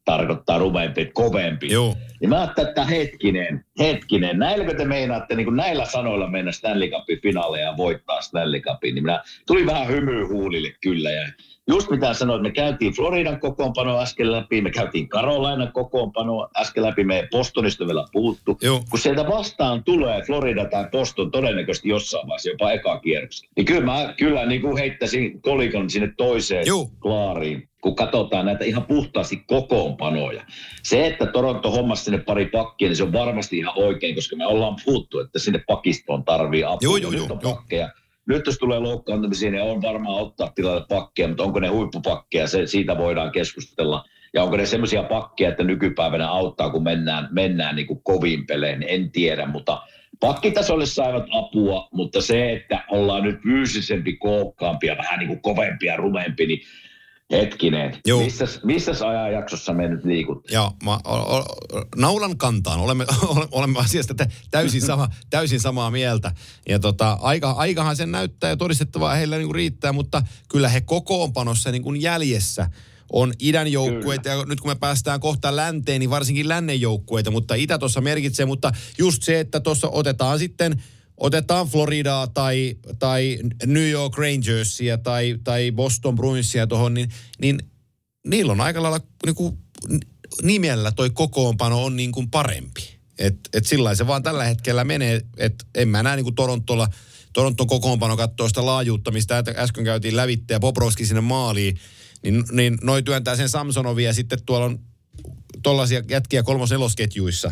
tarkoittaa rumempi, kovempi. Joo. Niin mä ajattelin, että hetkinen, näilläkö te meinaatte niin kuin näillä sanoilla mennä Stanley Cupin finaaleja ja voittaa Stanley Cupin, niin minä tuli vähän hymyä huulille kyllä. Ja just mitä sanoin, että me käytiin Floridan kokoonpanoa äsken läpi, me käytiin Carolinan kokoonpanoa äsken läpi, meidän Bostonista vielä puhuttu. Joo. Kun sieltä vastaan tulee Florida tai Boston todennäköisesti jossain vaiheessa, jopa eka kierroksella. Niin kyllä niin kuin heittäisin kolikon sinne toiseen klaariin, kun katsotaan näitä ihan puhtaasti kokoonpanoja. Se, että Toronto hommasi sinne pari pakkia, niin se on varmasti ihan oikein, koska me ollaan puhuttu, että sinne pakistoon tarvii apua. Nyt on pakkeja. Nyt jos tulee loukkaantumisia, niin on varmaan ottaa tilalle pakkeja, mutta onko ne huippupakkeja, siitä voidaan keskustella. Ja onko ne semmoisia pakkeja, että nykypäivänä auttaa, kun mennään niin kuin koviin peleihin, en tiedä. Mutta pakkitasolle saivat apua, mutta se, että ollaan nyt fyysisempi, kookkaampia, vähän niin kuin kovempia, rumempi, niin hetkinen. Missäs ajanjaksossa me nyt liikutaan? Joo, naulan kantaan. Olemme asiasta täysin samaa mieltä. Ja aikahan sen näyttää ja todistettavaa heillä niin kuin riittää, mutta kyllä he kokoonpanossa niin kuin jäljessä on idän joukkueita. Ja nyt kun me päästään kohta länteen, niin varsinkin lännen joukkueita, mutta itä tuossa merkitsee. Mutta just se, että tuossa otetaan Floridaa tai New York Rangersia tai Boston Bruinsia tuohon, niin niillä on aika lailla niin nimellä toi kokoonpano on niin kuin parempi. Et sillä se vaan tällä hetkellä menee, että en mä näe niin kuin Toronton kokoonpano katsoo sitä laajuutta, mistä äsken käytiin lävitte ja Bobrovski sinne maaliin, niin noi työntää sen Samsonovia ja sitten tuolla on tollaisia jätkiä 3-4-ketjuissa.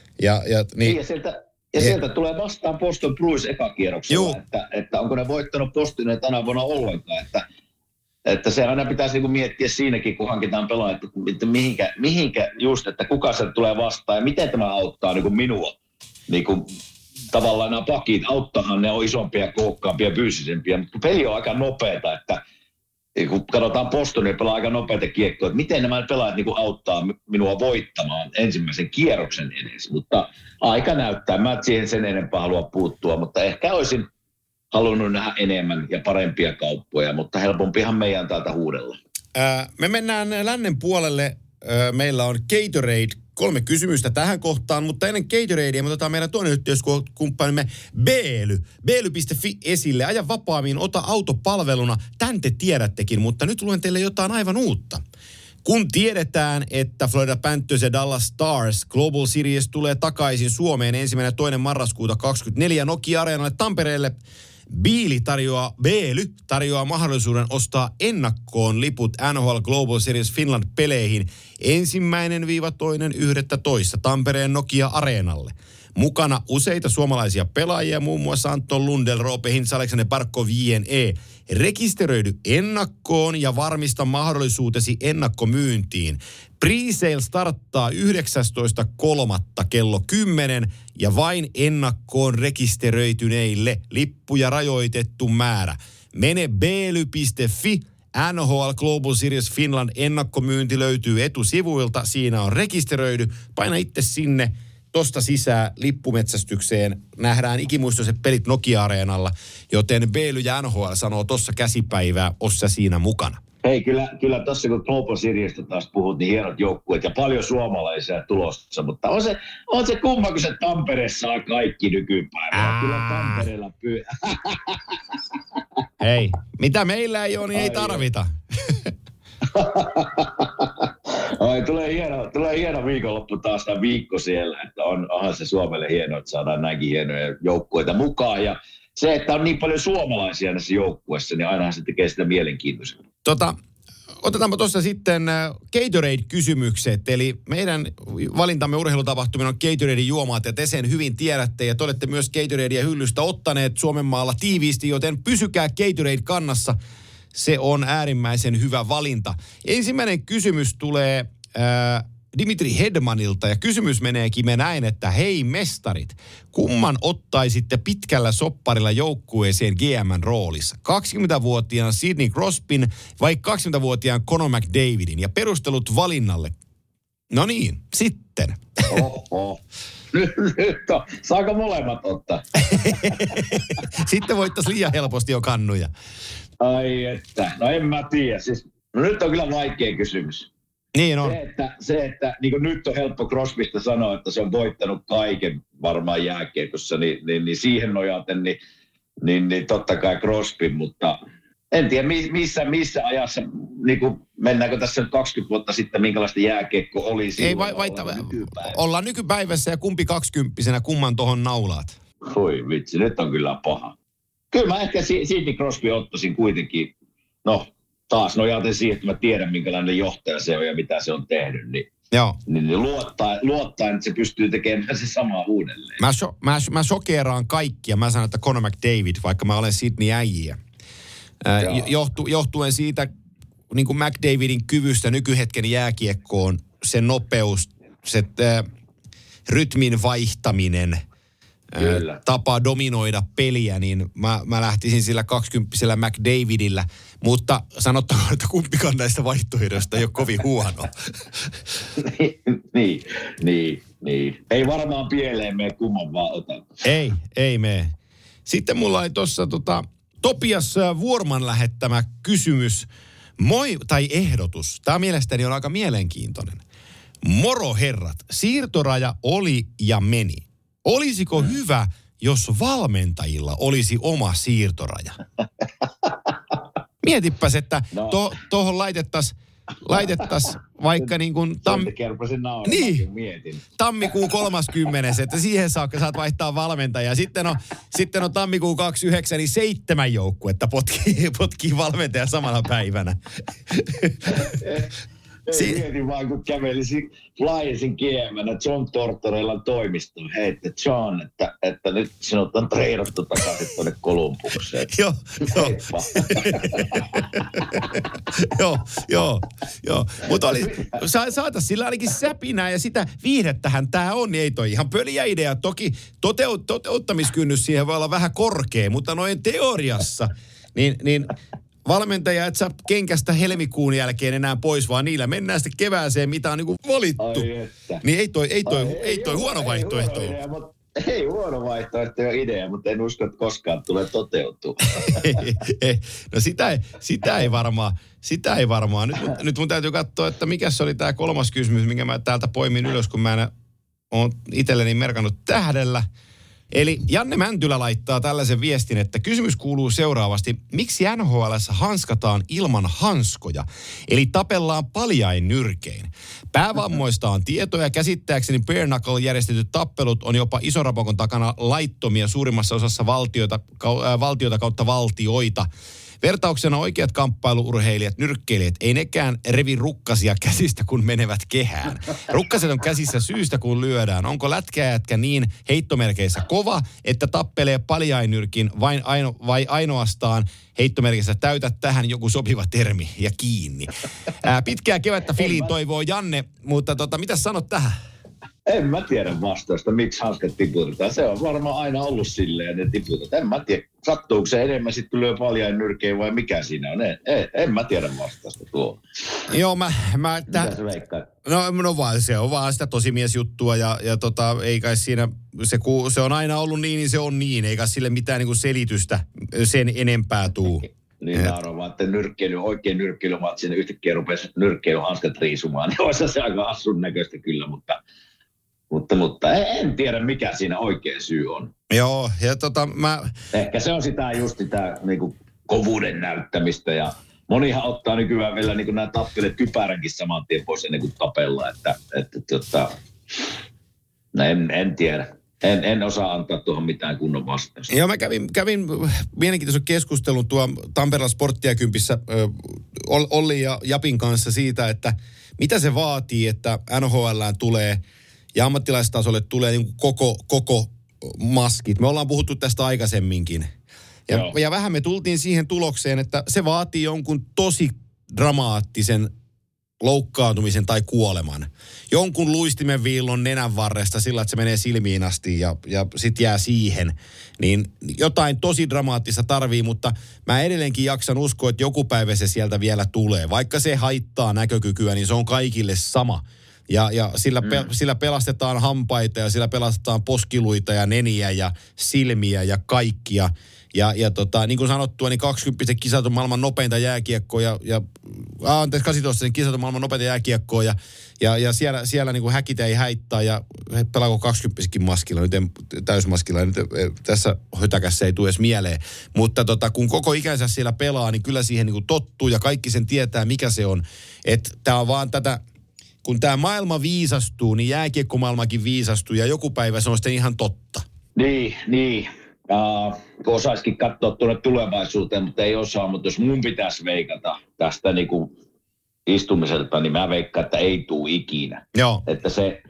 Ja sieltä tulee vastaan Boston Bruins ekakierroksella, että onko ne voittanut Bostonia tänä vuonna ollenkaan. Että se aina pitäisi niinku miettiä siinäkin, kun hankitaan pelaajia, että mihinkä just, että kuka se tulee vastaan ja miten tämä auttaa niinku minua. Niinku, tavallaan nämä pakit, auttahan ne on isompia, kookkaampia, fyysisempiä, mutta peli on aika nopeata, että kun katsotaan Bostonia pelaa aika nopeita kiekkoja, että miten nämä pelaajat niin kuin auttaa minua voittamaan ensimmäisen kierroksen edes. Mutta aika näyttää. Mä et siihen sen enempää halua puuttua, mutta ehkä olisin halunnut nähdä enemmän ja parempia kauppoja, mutta helpompihan meidän täältä huudella. Me mennään lännen puolelle. Meillä on Gatorade. 3 kysymystä tähän kohtaan, mutta ennen Gatoradea me otetaan meidän toinen yhteyskumppanimme Beely. Beely.fi esille. Aja vapaammin, ota autopalveluna. Tän te tiedättekin, mutta nyt luen teille jotain aivan uutta. Kun tiedetään, että Florida Panthers ja Dallas Stars Global Series tulee takaisin Suomeen 1. ja 2. marraskuuta 2024 Nokia-areenalle Tampereelle, Beely tarjoaa mahdollisuuden ostaa ennakkoon liput NHL Global Series Finland-peleihin 1.–2.11. Tampereen Nokia-areenalle. Mukana useita suomalaisia pelaajia, muun muassa Anton Lundell, Roope Hintz, Aleksander Barkov, JNE. Rekisteröidy ennakkoon ja varmista mahdollisuutesi ennakkomyyntiin. Pre-sale starttaa 19.3. kello 10 ja vain ennakkoon rekisteröityneille lippuja rajoitettu määrä. Mene beely.fi. NHL Global Series Finland ennakkomyynti löytyy etusivuilta. Siinä on rekisteröidy. Paina itse sinne. Tosta sisään lippumetsästykseen nähdään ikimuistoiset pelit Nokia-areenalla, joten Beely ja NHL sanoo tossa käsipäivää, ossa siinä mukana. Hei, kyllä tossa kun Global Seriesistä taas puhut, niin hienot joukkueet ja paljon suomalaisia tulossa, mutta on se kumma, kun se Tampereessa saa kaikki nykypäivänä. Kyllä Tampereella Hei, mitä meillä ei ole, niin ei tarvita. Ai, tulee hieno viikonloppu taas tämä viikko siellä, että onhan se Suomelle hienoa, että saadaan näinkin hienoja joukkueita mukaan. Ja se, että on niin paljon suomalaisia näissä joukkueissa, niin ainahan se tekee sitä mielenkiintoista. Otetaanpa tuossa sitten Gatorade-kysymykset. Eli meidän valintamme urheilutapahtuminen on Gatoradein juomaat, ja te sen hyvin tiedätte. Ja te olette myös Gatoradea hyllystä ottaneet Suomen maalla tiiviisti, joten pysykää Gatorade kannassa. Se on äärimmäisen hyvä valinta. Ensimmäinen kysymys tulee Dimitri Hedmanilta, ja kysymys meneekin näin, että hei mestarit, kumman ottaisitte pitkällä sopparilla joukkueeseen GM:n roolissa? 20-vuotiaan Sidney Crosbyn vai 20-vuotiaan Conor McDavidin? Ja perustelut valinnalle. No niin, sitten. Oho. Nyt on. Saako molemmat ottaa? Sitten voittaisi liian helposti jo kannuja. Ai että, no en mä tiedä. Siis, no nyt on kyllä vaikea kysymys. Niin on. Se, että niin kuin nyt on helppo Crosbysta sanoa, että se on voittanut kaiken varmaan jääkiekossa, niin siihen nojaten, niin totta kai Crosby, mutta en tiedä missä ajassa, niin kuin, mennäänkö tässä nyt 20 vuotta sitten, minkälaista jääkiekko oli silloin. Ollaan nykypäivässä ja kumpi 20-vuotiaana, kumman tohon naulaat? Oi vitsi, nyt on kyllä paha. Kyllä mä ehkä Sidney Crosby ottaisin kuitenkin, taas nojaten siihen, että mä tiedän minkälainen johtaja se on ja mitä se on tehnyt, niin luottaen, että se pystyy tekemään se sama uudelleen. Mä sokeeraan kaikkia. Mä sanon, että Conor McDavid, vaikka mä olen Sydney äijä. Johtuen siitä niin kuin McDavidin kyvystä nykyhetken jääkiekkoon, se nopeus, se rytmin vaihtaminen, tapa dominoida peliä, niin mä lähtisin sillä 20-sellä McDavidillä, mutta sanottakoon, että kumpikaan näistä vaihtoehdoista ei ole kovin huono. Niin. Ei varmaan pieleen mene kumman vaan otan. Ei mene. Sitten mulla oli tuossa Topias Vuorman lähettämä kysymys, tai ehdotus. Tämä mielestäni on aika mielenkiintoinen. Moro herrat, siirtoraja oli ja meni. Olisiko hyvä, jos valmentajilla olisi oma siirtoraja? Mietipäs, että tuohon laitettaisiin vaikka niin kuin tammikuun 30, että siihen saakka saat vaihtaa valmentajaa. Sitten on tammikuun 29, niin 7 joukkuetta potkii valmentaja samana päivänä. Mietin vaan, kun kävelisin Flyersin kiemänä John Tortorelan toimistoon. Hei, että John, että nyt sinut on treidattu takaisin tuonne Kolumbukseen. Joo. Mutta saataisiin sillä ainakin säpinää ja sitä viihdettähän tämä on, niin ei toi ihan pöliä idea. Toki toteuttamiskynnys siihen voi olla vähän korkea, mutta noin teoriassa, niin valmentaja, et saa kenkästä helmikuun jälkeen enää pois, vaan niillä mennään sitten kevääseen, mitä on niinku valittu. Niin ei toi huono vaihtoehto ole. Ei huono vaihtoehto ole idea, mutta en usko, että koskaan tulee toteutua. No sitä ei varmaan. Nyt mun täytyy katsoa, että mikä se oli tämä 3. kysymys, minkä mä täältä poimin ylös, kun mä en ole itselleni merkannut tähdellä. Eli Janne Mäntylä laittaa tällaisen viestin, että kysymys kuuluu seuraavasti. Miksi NHL:ssä hanskataan ilman hanskoja? Eli tapellaan paljain nyrkein. Päävammoista on tietoja. Käsittääkseni bare knuckle järjestetyt tappelut on jopa Isorapokon takana laittomia suurimmassa osassa valtiota kautta valtioita. Vertauksena oikeat kamppailuurheilijat, nyrkkeilijät, ei nekään revi rukkasia käsistä, kun menevät kehään. Rukkaset on käsissä syystä, kun lyödään. Onko lätkäjätkä niin heittomerkeissä kova, että tappelee paljainyrkin vai ainoastaan heittomerkissä täytä tähän joku sopiva termi ja kiinni? Pitkää kevättä Filiin toivoo Janne, mutta mitä sanot tähän? En mä tiedä vastausta, miksi hanskat tiputetaan. Se on varmaan aina ollut silleen, ne tiputetaan. En mä tiedä, sattuuko se enemmän sitten lyö paljain nyrkeen vai mikä siinä on. En mä tiedä vastausta tuolla. Joo, mitä sä veikkaat? No vaan, se on vaan sitä tosimiesjuttua ja ei kai siinä, se on aina ollut niin se on niin. Ei kai sille mitään niinku selitystä sen enempää tuu. Niin nauraan vaan, että oikein nyrkkeilymatsi, sinne yhtäkkiä rupesi nyrkkeilyhanskat riisumaan. Niin olisi se aika assun näköistä kyllä, mutta en tiedä, mikä siinä oikea syy on. Joo, ja ehkä se on just sitä niinku kovuuden näyttämistä, ja monihan ottaa nykyään vielä niinku nämä tappelet kypäränkin saman tien pois ennen kuin tapellaan, en tiedä. En osaa antaa tuohon mitään kunnon vastausta. Joo, mä kävin mielenkiintoisen keskustelun tuo Tampereella Sporttiakympissä Olli ja Japin kanssa siitä, että mitä se vaatii, että NHL:ään tulee ja ammattilaistasolle tulee niin koko maskit. Me ollaan puhuttu tästä aikaisemminkin. Ja vähän me tultiin siihen tulokseen, että se vaatii jonkun tosi dramaattisen loukkaantumisen tai kuoleman. Jonkun luistimen viillon nenän varresta sillä, että se menee silmiin asti ja sit jää siihen. Niin jotain tosi dramaattista tarvii, mutta mä edelleenkin jaksan uskoa, että joku päivä se sieltä vielä tulee. Vaikka se haittaa näkökykyä, niin se on kaikille sama. Ja sillä pelastetaan hampaita ja sillä pelastetaan poskiluita ja neniä ja silmiä ja kaikkia. niin kuin sanottua, niin 20 kisat on maailman nopeinta jääkiekkoa 18 kisat on maailman nopeinta jääkiekkoa ja siellä niin kuin häkit ei häittää ja he pelaako 20-kin maskilla, nyt täysmaskilla, nyt tässä hötäkässä ei tule edes mieleen. Mutta kun koko ikänsä siellä pelaa, niin kyllä siihen niin kuin tottuu ja kaikki sen tietää, mikä se on. Että tämä on vaan tätä, kun tämä maailma viisastuu, niin jääkiekkomaailmakin viisastuu ja joku päivä se on sitten ihan totta. Niin. Kun osaisikin katsoa tuonne tulevaisuuteen, mutta ei osaa, mutta jos mun pitäisi veikata tästä niin kuin istumiselta, niin mä veikkaan, että ei tule ikinä. Joo. Että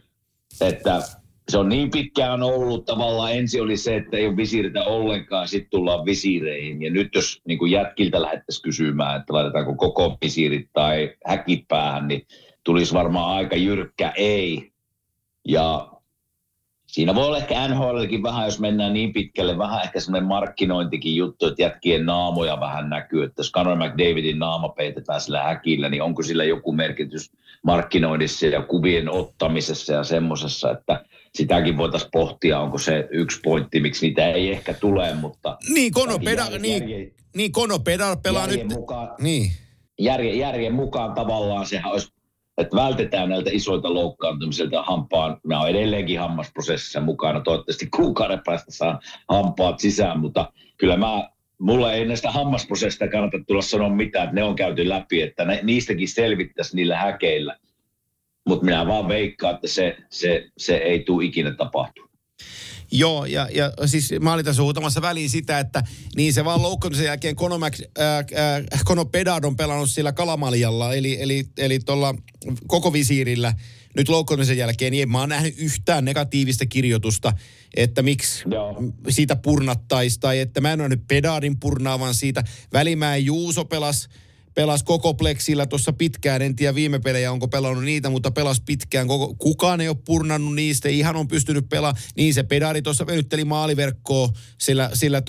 se on niin pitkään ollut tavallaan, ensin oli se, että ei ole visiiritä ollenkaan, sitten tullaan visiireihin. Ja nyt jos niin kuin jätkiltä lähdettäisiin kysymään, että laitetaanko koko visiirit tai häkit päähän, niin tulisi varmaan aika jyrkkä ei. Ja siinä voi olla ehkä NHLkin vähän, jos mennään niin pitkälle, vähän ehkä semmoinen markkinointikin juttu, että jätkien naamoja vähän näkyy. Että jos Connor McDavidin naama peitetään sillä häkillä, niin onko sillä joku merkitys markkinoinnissa ja kuvien ottamisessa ja semmoisessa, että sitäkin voitaisiin pohtia, onko se yksi pointti, miksi niitä ei ehkä tule, mutta... Conor Bedard pelaa nyt... Järjen mukaan tavallaan sehän olisi, että vältetään näiltä isoilta loukkaantumisilta hampaan. Mä oon edelleenkin hammasprosessissa mukana. Toivottavasti kuukauden päästä saan hampaat sisään, mutta kyllä mulla ei näistä hammasprosessista kannata tulla sanoa mitään, että ne on käyty läpi, että niistäkin selvittäisiin niillä häkeillä. Mutta minä vaan veikkaan, että se ei tule ikinä tapahtua. Joo, ja siis mä olin tässä huutamassa väliin sitä, että niin se vaan loukkaantumisen jälkeen Conor Bedard on pelannut sillä kalamaljalla, eli tuolla koko visiirillä nyt loukkaantumisen jälkeen, niin en mä oon nähnyt yhtään negatiivista kirjoitusta, että miksi siitä purnattaisi, tai että mä en ole nyt Bedardin purnaavan siitä. Välimäen Juuso pelasi koko pleksillä tuossa pitkään, en tiedä viime pelejä onko pelannut niitä, mutta pelasi pitkään. Kukaan ei ole purnannut niistä, ihan on pystynyt pelaamaan. Niin se Bedari tuossa venytteli maaliverkkoa sillä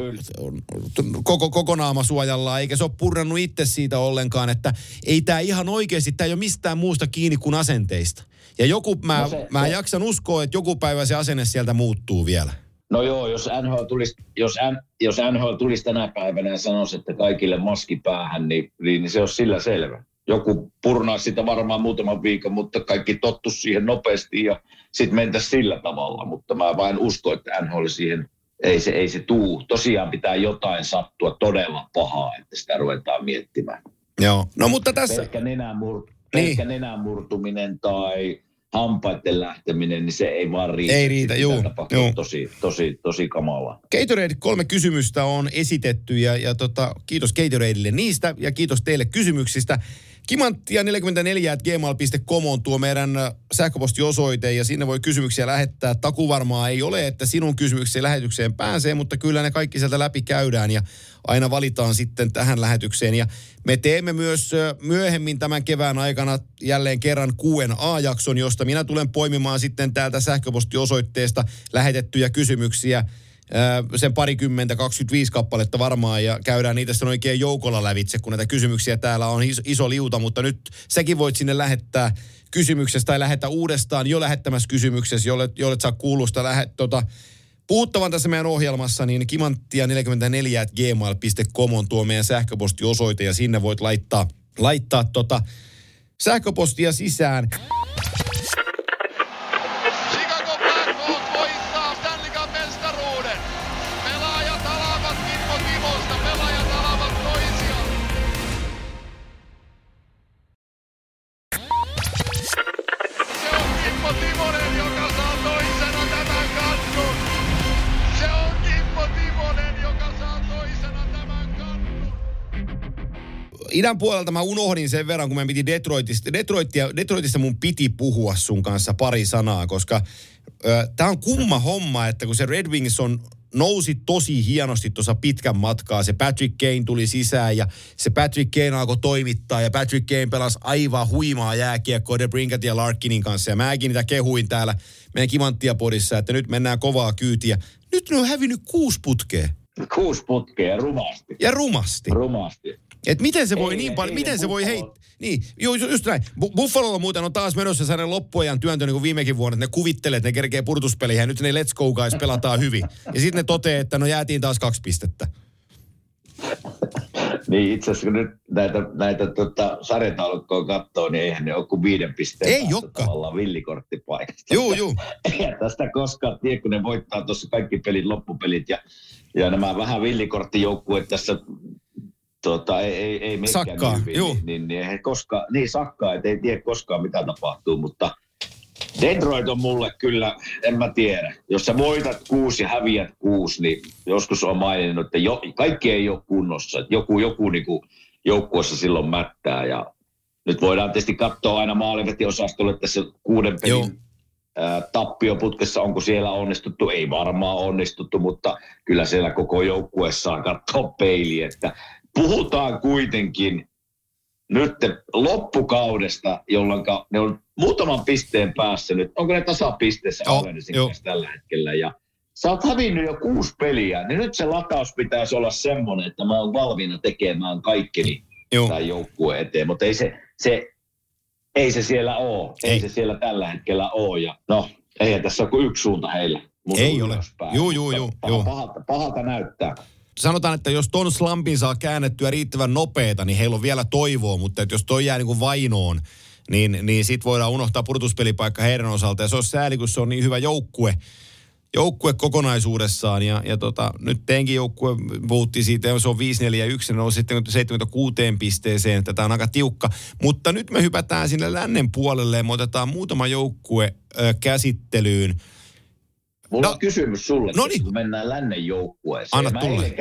koko naamasuojallaan, eikä se ole purnannut itse siitä ollenkaan, että ei tämä ihan oikeasti, tämä ei ole mistään muusta kiinni kuin asenteista. Ja mä jaksan uskoa, että joku päivä se asenne sieltä muuttuu vielä. No joo, jos NHL tulisi tänä päivänä ja sanoisi, että kaikille maski päähän, niin se olisi sillä selvä. Joku purnaa sitä varmaan muutaman viikon, mutta kaikki tottuisi siihen nopeasti ja sitten mentäisiin sillä tavalla. Mutta mä vain uskon, että NHL siihen ei se tuu. Tosiaan pitää jotain sattua todella pahaa, että sitä ruvetaan miettimään. Joo, no mutta tässä... Pelkkä nenän murtuminen tai... hampaiden lähteminen, niin se ei vaan riitä. Ei riitä, juu. Tosi kamalaa. Gatorade 3 kysymystä on esitetty ja kiitos Gatoradelle niistä ja kiitos teille kysymyksistä. Kimanttia44@gmail.com on tuo meidän sähköpostiosoite ja sinne voi kysymyksiä lähettää. Takuvarmaa ei ole, että sinun kysymyksesi lähetykseen pääsee, mutta kyllä ne kaikki sieltä läpi käydään ja aina valitaan sitten tähän lähetykseen. Ja me teemme myös myöhemmin tämän kevään aikana jälleen kerran Q&A-jakson, josta minä tulen poimimaan sitten täältä sähköpostiosoitteesta lähetettyjä kysymyksiä. Sen 25 kappaletta varmaan ja käydään niitä sitten oikein joukolla lävitse, kun näitä kysymyksiä täällä on iso liuta, mutta nyt säkin voit sinne lähettää kysymyksestä tai lähettää uudestaan jo lähettämässä kysymyksessä, jolle saa kuulusta puhuttavan tässä meidän ohjelmassa, niin kimanttia44@gmail.com on tuo meidän sähköpostiosoite ja sinne voit laittaa sähköpostia sisään. Chicago Blackhawks voittaa Stanley Cup -mestaruuden. Pelaajat alavat Kimmo Timosta, pelaajat alavat toisiaan. Se on Kimmo Timonen, joka saa toisena tämän kannun. Se on Kimmo Timonen, joka saa toisena tämän kannun. Idän puolelta mä unohdin sen verran, kun mä piti Detroitista mun piti puhua sun kanssa pari sanaa, koska tää on kumma homma, että kun se Red Wings nousi tosi hienosti tuossa pitkän matkaa, se Patrick Kane tuli sisään ja se Patrick Kane alkoi toimittaa ja Patrick Kane pelasi aivan huimaa jääkiekkoa DeBrincat ja Larkinin kanssa ja mäkin niitä kehuin täällä meidän Kimanttia-podissa, että nyt mennään kovaa kyytiä. Nyt ne on hävinnyt 6 putkea. 6 putkea, rumasti. Ja rumasti. Että miten se voi niin paljon, miten se voi heittää. Niin, just näin. Buffalolla muuten on taas menossa sellainen loppuajan työntö niin kuin viimekin vuonna, että ne kuvittelee, että ne kerkee purtuspeleihin ja nyt ne let's go guys pelataan hyvin. Ja sitten ne toteaa, että no jäätiin taas 2 pistettä. Niin itse asiassa kun nyt näitä sarjataulukkoa katsoo, niin eihän ne ole kuin 5 pisteen päästä tavallaan villikorttipaikasta. Joo. Eihän tästä koskaan tiedä, kun ne voittaa tuossa kaikki pelit, loppupelit ja nämä vähän villikorttijoukkueet tässä ei mitkään sakkaa, hyvin, niin eihän koskaan, sakkaa, että ei tiedä koskaan mitä tapahtuu, mutta Detroit on mulle kyllä, en mä tiedä. Jos sä voitat 6 ja häviät 6, niin joskus on maininnut, että kaikki ei ole kunnossa. Että joku niinku joukkueessa silloin mättää. Ja nyt voidaan tietysti katsoa aina maalivetiosastolle tässä 6 pelin tappioputkessa. Onko siellä onnistuttu? Ei varmaan onnistuttu, mutta kyllä siellä koko joukkueessaan katsoo peiliä. Että puhutaan kuitenkin nyt loppukaudesta, jolloin ne on muutaman pisteen päässä nyt. Onko ne tasapisteessä Islandersin kanssa tällä hetkellä? Ja sä oot hävinnyt jo 6 peliä, niin nyt se lataus pitäisi olla semmoinen, että mä oon valmiina tekemään kaikkeni tämän joukkueen eteen. Mutta ei se siellä ole. Ei se siellä tällä hetkellä ole. Ja no, eihän tässä ole kuin yksi suunta heillä. Ei ole. Joo. Pahalta näyttää. Sanotaan, että jos ton slumpin saa käännettyä riittävän nopeeta, niin heillä on vielä toivoa, mutta että jos toi jää niin kuin vainoon, niin sit voidaan unohtaa pudotuspelipaikka heidän osalta. Ja se on sääli, kun se on niin hyvä joukkue kokonaisuudessaan. Ja nyt teinkin joukkue puhuttiin siitä, se on 5-4-1, ne on sitten 76 pisteeseen, että tämä on aika tiukka. Mutta nyt me hypätään sinne lännen puolelle ja me otetaan muutama joukkue käsittelyyn. Mulla on kysymys sulle, kun mennään lännen joukkueeseen. Anna tulla.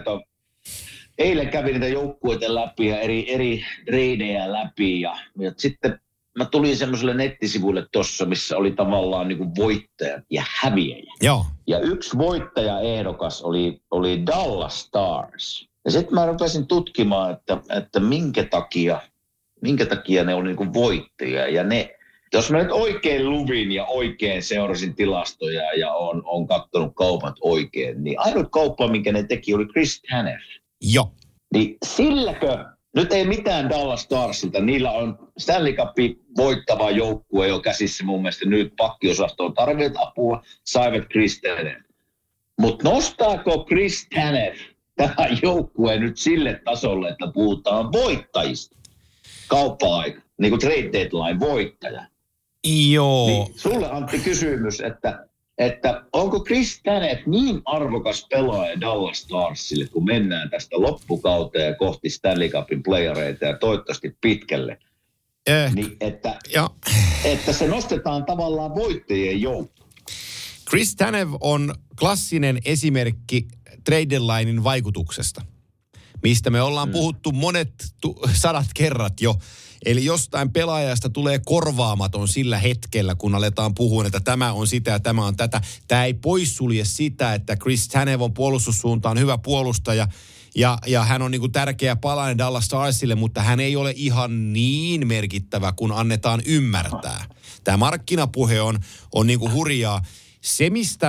Eilen kävin niitä joukkueita läpi ja eri reidejä läpi ja sitten mä tulin semmoiselle nettisivuille tossa, missä oli tavallaan niin kuin voittajat ja häviäjät. Joo. Ja yksi voittajaehdokas oli Dallas Stars. Ja sitten mä rupesin tutkimaan, että minkä takia ne on niin kuin voittajia ja jos mä nyt oikein luvin ja oikein seurasin tilastoja ja on katsonut kaupat oikein, niin ainut kauppa, minkä ne teki, oli Chris Tanev. Joo. Niin silläkö, nyt ei mitään Dallas Starsilta, niillä on Stanley Cupin voittava joukkue jo käsissä mun mielestä nyt pakkiosastoon tarvitset apua, saivat Chris Tanev. Mutta nostaako Chris Tanev tämä joukkue nyt sille tasolle, että puhutaan voittajista? Kauppa-aika, niin kuin trade deadline voittaja. Joo. Niin, sulle Antti kysymys, että onko Chris Tanev niin arvokas pelaaja Dallas Starsille, kun mennään tästä loppukauteen kohti Stanley Cupin playereita ja toivottavasti pitkälle, niin että se nostetaan tavallaan voittajien joukkoon. Chris Tanev on klassinen esimerkki trade deadlinein vaikutuksesta, mistä me ollaan puhuttu monet 100 kerrat jo. Eli jostain pelaajasta tulee korvaamaton sillä hetkellä, kun aletaan puhua, että tämä on sitä ja tämä on tätä. Tämä ei poissulje sitä, että Chris Tanev on puolustussuuntaan hyvä puolustaja ja hän on niin kuin tärkeä palanen Dallas Starsille, mutta hän ei ole ihan niin merkittävä, kun annetaan ymmärtää. Tämä markkinapuhe on niin kuin hurjaa. Se,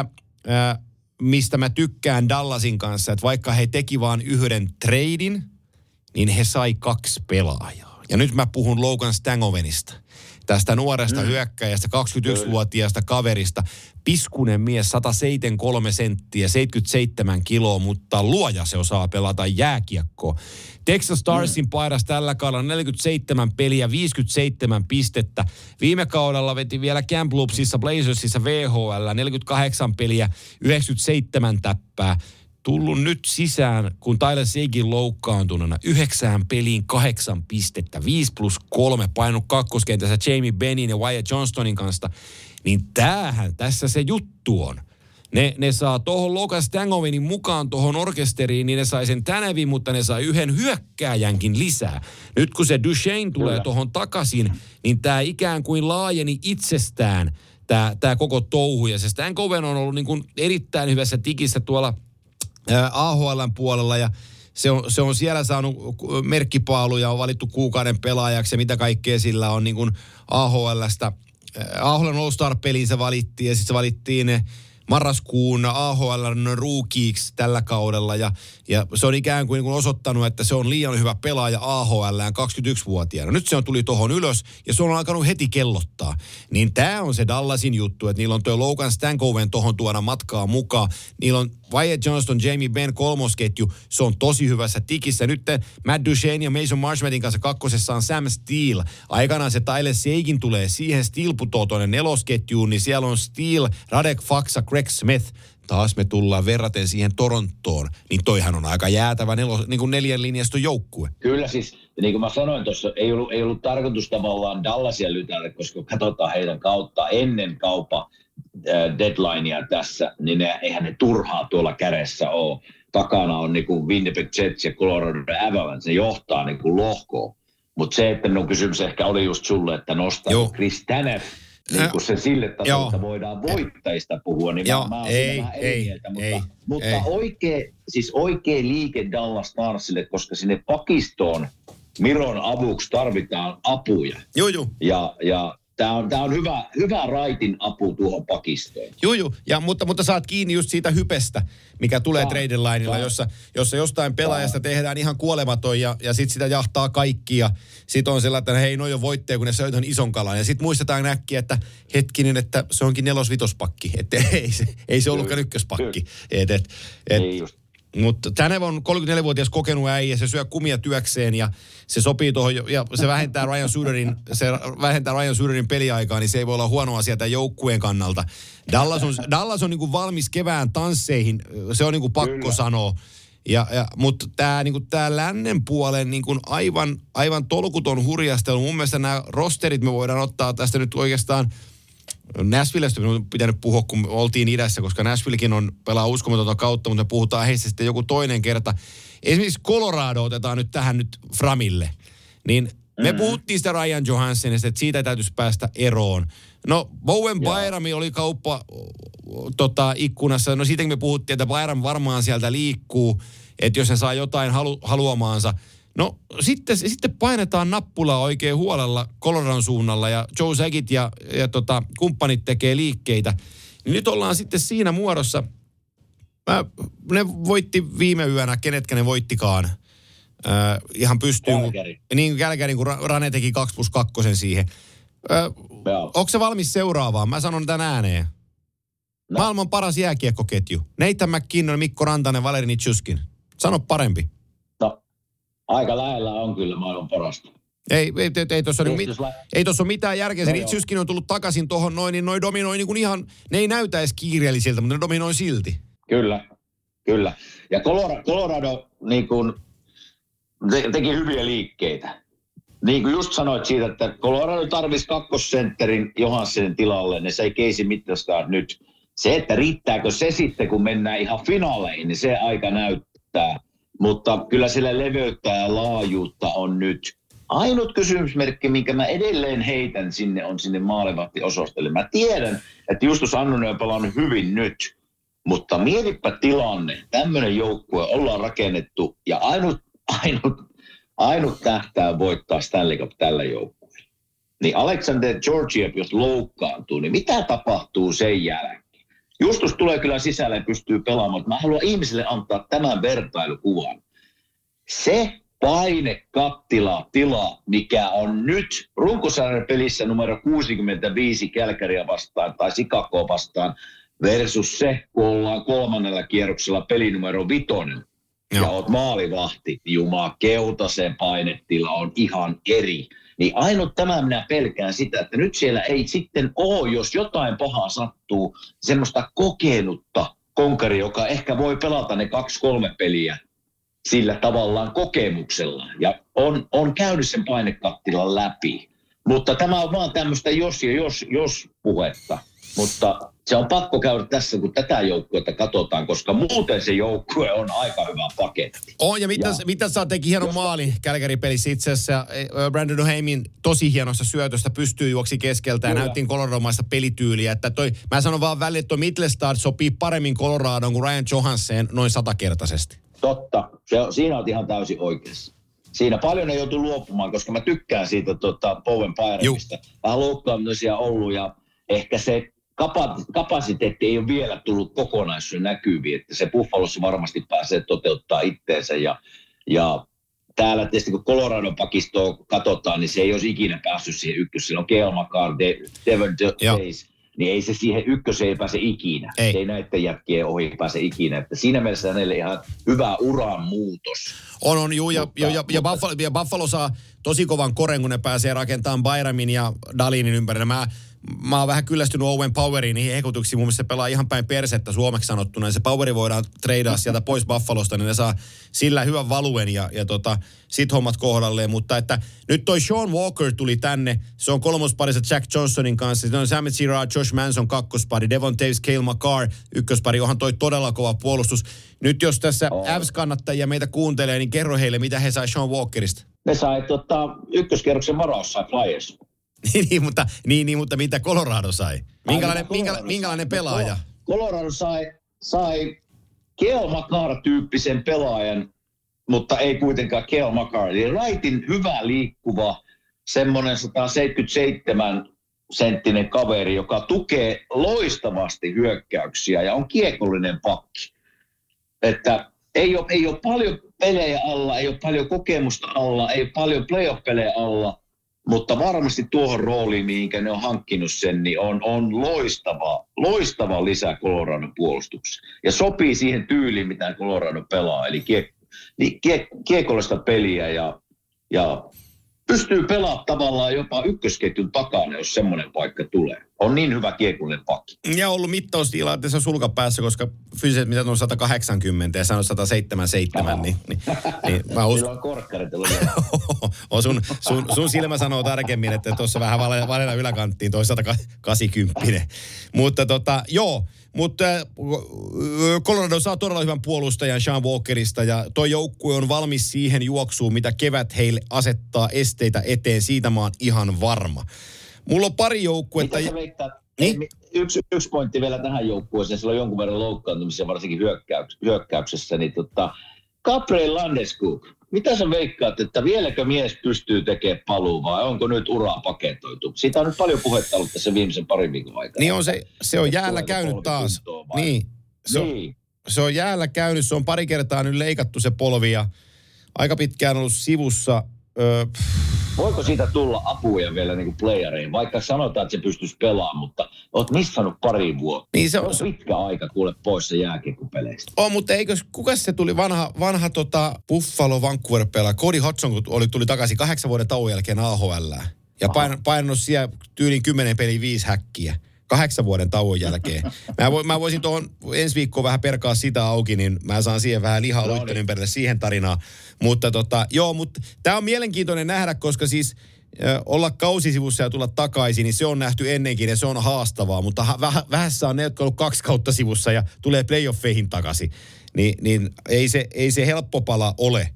mistä mä tykkään Dallasin kanssa, että vaikka he teki vaan yhden treidin, niin he sai 2 pelaajaa. Ja nyt mä puhun Logan Stangovenista, tästä nuoresta hyökkäjästä, 21-vuotiaasta kaverista. Piskunen mies, 173 senttiä, 77 kiloa, mutta luoja se osaa pelata jääkiekkoa. Texas Starsin paidas tällä kaudella 47 peliä, 57 pistettä. Viime kaudella veti vielä Kamloopsissa, Blazersissa, VHL, 48 peliä, 97 täppää. Tullut nyt sisään, kun Tyler Seguin loukkaantuneena 9 peliin 8 pistettä, 5+3 painut kakkoskentässä Jamie Bennin ja Wyatt Johnstonin kanssa, niin tämähän tässä se juttu on. Ne saa tuohon Logan Stangovenin mukaan tuohon orkesteriin, niin ne sai sen Tanevin, mutta ne sai yhden hyökkääjänkin lisää. Nyt kun se Duchene tulee tuohon takaisin, niin tämä ikään kuin laajeni itsestään, tämä koko touhu. Ja se Stangoven on ollut niin kuin erittäin hyvässä tikissä tuolla AHL:n puolella ja se on siellä saanut merkkipaaluja, on valittu kuukauden pelaajaksi ja mitä kaikkea sillä on niin kuin AHL:n All-Star-peliin se valittiin ja sitten se valittiin marraskuun AHL-ruukiiksi tällä kaudella ja se on ikään kuin osoittanut, että se on liian hyvä pelaaja AHL:ään 21-vuotiaana. Nyt se tuli tuohon ylös ja se on alkanut heti kellottaa. Niin tämä on se Dallasin juttu, että niillä on tuo Logan Stankoven tohon tuoda matkaa mukaan. Niillä on Wyatt Johnston, Jamie Benn kolmosketju, se on tosi hyvässä tikissä. Nyt Matt Duchene ja Mason Marchmentin kanssa kakkosessa on Sam Steele. Aikanaan se Tyler Seguin tulee siihen, Steele putoo tuonne nelosketjuun, niin siellä on Steele, Radek Faksa, Craig Smith. Taas me tullaan verraten siihen Torontoon, niin toihan on aika jäätävä niin kuin 4 linjaston joukkue. Kyllä siis, niin kuin mä sanoin tuossa, ei ollut tarkoitus tavallaan Dallasia lytätä, koska katsotaan heidän kautta ennen kaupan deadlinea tässä, niin eihän ne turhaa tuolla kädessä ole. Takana on niin kuin Winnipeg Jets ja Colorado Avalanche, ne johtaa niin kuin lohkoon. Mutta se, että minun kysymys ehkä oli just sulle, että nostaa Chris Tanev, niin kuin se sille tasolta voidaan voittajista puhua, niin mä oon siinä vähän eri mieltä. Mutta oikea liike Dallas Starsille, koska sinne pakistoon Miron avuksi tarvitaan apuja. Joo. Ja Tämä on hyvä raitin apu tuohon pakistoon. Joo. Mutta saat kiinni just siitä hypestä, mikä tulee trade lineilla, jossa jostain pelaajasta tehdään ihan kuolematon ja sitten sitä jahtaa kaikki. Ja sitten on sellainen, että hei, noi on voitteja, kun ne söi ton ison kalan. Ja sitten muistetaan äkkiä, että hetkinen, että se onkin 4-5-pakki. Että ei se ollutkaan ykköspakki. Ei just. Mutta Tanev on 34-vuotias kokenut äijä, se syö kumia työkseen ja se sopii tuohon, ja se vähentää Ryan Suderin peliaikaa, niin se ei voi olla huono asia tämän joukkueen kannalta. Dallas on niinku valmis kevään tansseihin, se on niinku pakko sanoa. Mutta tämä niinku lännen puolen niinku aivan tolkuton hurjastelu. Mun mielestä nämä rosterit me voidaan ottaa tästä nyt oikeastaan Nashvillestä on pitänyt puhua, kun oltiin idässä, koska Nashvillekin pelaa uskomatonta kautta, mutta me puhutaan heistä sitten joku toinen kerta. Esimerkiksi Colorado otetaan nyt tähän nyt framille. Niin me puhuttiin sitä Ryan Johansenista, että siitä täytyisi päästä eroon. No, Bowen Byram oli kauppa ikkunassa. No siitäkin me puhuttiin, että Byram varmaan sieltä liikkuu, että jos se saa jotain haluamaansa. No sitten painetaan nappulaa oikein huolella Coloradon suunnalla ja Joe Sakic ja kumppanit tekee liikkeitä. Niin nyt ollaan sitten siinä muodossa. Ne voitti viime yönä, kenetkä ne voittikaan. Ihan pystyy. Niin Kälkärin, kun Rane teki 2+2 siihen. Onko se valmis seuraavaan? Mä sanon tämän ääneen. No. Maailman paras jääkiekkoketju. Nathan McKinnon, Mikko Rantanen, Valeri Nichushkin. Sano parempi. Aika lähellä on kyllä maailman parasta. Ei tuossa ole mitään järkeä. Se Nichushkin on tullut takaisin tuohon noin, niin noi dominoi niin kuin ihan, ne ei näytä edes kiireellisiltä, mutta ne dominoi silti. Kyllä. Ja Colorado niin kuin teki hyviä liikkeitä. Niin kuin just sanoit siitä, että Colorado tarvisi kakkosentterin Johanssenin tilalle, niin se ei Casey Mittelstadt nyt. Se, että riittääkö se sitten, kun mennään ihan finaaleihin, niin se aika näyttää. Mutta kyllä sillä leveyttä ja laajuutta on nyt. Ainut kysymysmerkki, minkä mä edelleen heitän sinne maalivahtiosastolle. Mä tiedän, että Justus Annunen on pelannut hyvin nyt, mutta mietipä tilanne. Tämmöinen joukkue ollaan rakennettu ja ainut tähtää voittaa Stanley Cup tällä joukkueella. Niin Alexander Georgiev, jos loukkaantuu, niin mitä tapahtuu sen jälkeen? Justus tulee kyllä sisälle ja pystyy pelaamaan, mutta mä haluan ihmisille antaa tämän vertailukuvan. Se painekattila, mikä on nyt runkosarjan pelissä numero 65 Kälkäriä vastaan tai Chicagoa vastaan versus se, kun ollaan 3. kierroksella peli numero 5 ja oot maalivahti, jumakeuta se painetila on ihan eri. Niin ainut tämä minä pelkään sitä, että nyt siellä ei sitten ole, jos jotain pahaa sattuu, semmoista kokenutta konkari, joka ehkä voi pelata ne 2-3 peliä sillä tavallaan kokemuksella. Ja on käynyt sen painekattilan läpi. Mutta tämä on vaan tämmöistä jos puhetta. Mutta se on pakko käydä tässä, kun tätä joukkuetta katsotaan, koska muuten se joukkue on aika hyvä paketti. On, ja mitä sä teki hienon maalin Kälkäri-pelissä itse asiassa. Brandon O'Heimin tosi hienosta syötöstä pystyy juoksi keskeltä ja näyttiin Coloradomaista pelityyliä. Että mä sanon vaan välillä, että Mittelstadt sopii paremmin Coloradoon kuin Ryan Johansen noin 100-kertaisesti. Totta. Siinä on ihan täysin oikeassa. Siinä paljon ei joutu luopumaan, koska mä tykkään siitä Bowen Byramista. Vähän loukkaamisia ollut ja ehkä se kapasiteetti ei ole vielä tullut kokonaisuuden näkyviin, että se Buffalossa varmasti pääsee toteuttaa itteensä ja täällä tietysti kun Coloradon pakistoa katsotaan, niin se ei olisi ikinä päässyt siihen ykkös. Siellä on Cale Makar, Devon Chase, niin ei se siihen ykköseen pääse ikinä. Ei. Se ei näiden jätkien ohi pääse ikinä. Että siinä mielessä hänelle ihan hyvä uran muutos. On, juu, ja Buffalo saa tosi kovan koren, kun ne pääsee rakentamaan Byramin ja Dalinin ympärille. Mä oon vähän kyllästynyt Owen Poweriin niihin hekutuksiin. Mun mielestä se pelaa ihan päin persettä suomeksi sanottuna. Ja se Poweri voidaan treidaa sieltä pois Buffalosta, niin ne saa sillä hyvän valuen ja sit hommat kohdalleen. Mutta että nyt toi Sean Walker tuli tänne. Se on kolmosparissa Jack Johnsonin kanssa. Se on Sammy Girard, Josh Manson kakkospari. Devon Taves, Cale Makar ykköspari. Onhan toi todella kova puolustus. Nyt jos tässä Avs-kannattajia meitä kuuntelee, niin kerro heille, mitä he sai Sean Walkerista. Ne sai ykköskerroksen varaus sai Flyers. mutta mitä Colorado sai? Minkälainen pelaaja? Colorado sai Cale Makar-tyyppisen pelaajan, mutta ei kuitenkaan Cale Makar. Eli rightin hyvä liikkuva, semmoinen 177-senttinen kaveri, joka tukee loistavasti hyökkäyksiä ja on kiekollinen pakki. Että ei ole paljon pelejä alla, ei ole paljon kokemusta alla, ei ole paljon playoff-pelejä alla, mutta varmasti tuohon rooliin, mihinkä ne on hankkinut sen, niin on loistava lisä Coloradon puolustukseen. Ja sopii siihen tyyliin, mitä Colorado pelaa, eli kiekollista peliä ja pystyy pelaamaan tavallaan jopa ykkösketjun takana, jos semmoinen paikka tulee. On niin hyvä kiekollinen pakki. Ja ollut mittaustilanteessa sulkapäässä, koska fyysiset mitä on 180 ja sä on 177, niin mä uskon. Sillä on korkkarit. sun silmä sanoo tarkemmin, että tuossa vähän valella yläkanttiin toi 180. Mutta mutta Colorado saa todella hyvän puolustajan Sean Walkerista ja toi joukkue on valmis siihen juoksuun, mitä kevät heille asettaa esteitä eteen. Siitä mä oon ihan varma. Mulla on pari joukkuetta. Mitä sä veikkaat? Niin? Yksi pointti vielä tähän joukkueeseen. Sillä on jonkun verran loukkaantumisia, varsinkin hyökkäyksessä. Niin Gabriel Landeskog. Mitä sä veikkaat, että vieläkö mies pystyy tekemään paluu vai onko nyt uraa paketoitu? Siitä on nyt paljon puhetta ollut tässä viimeisen parin viikon aikana. Niin on se on jäällä käynyt taas. Niin. Se on jäällä käynyt. Se on pari kertaa nyt leikattu se polvi ja aika pitkään ollut sivussa. Voiko siitä tulla apuja vielä niin kuin playereihin? Vaikka sanotaan, että se pystyisi pelaamaan, mutta olet missannut pari vuotta. Niin se on pitkä aika kuule pois se jääkiekkopeleistä. Mutta kuka se tuli vanha Buffalo Vancouver-pelaaja? Cody Hodgson, kun tuli takaisin 8 vuoden tauon jälkeen AHL:ään. Ja painanut siellä tyyliin 10 peliä 5 häkkiä. 8 vuoden tauon jälkeen. Mä voisin tuohon ensi viikkoon vähän perkaa sitä auki, niin mä saan siihen vähän lihaa luitten ympärille siihen tarinaan. Mutta mutta tää on mielenkiintoinen nähdä, koska siis olla kausisivussa ja tulla takaisin, niin se on nähty ennenkin ja se on haastavaa. Mutta vähässä on ne, jotka on ollut 2 kautta sivussa ja tulee playoffeihin takaisin. Niin ei se helppo pala ole.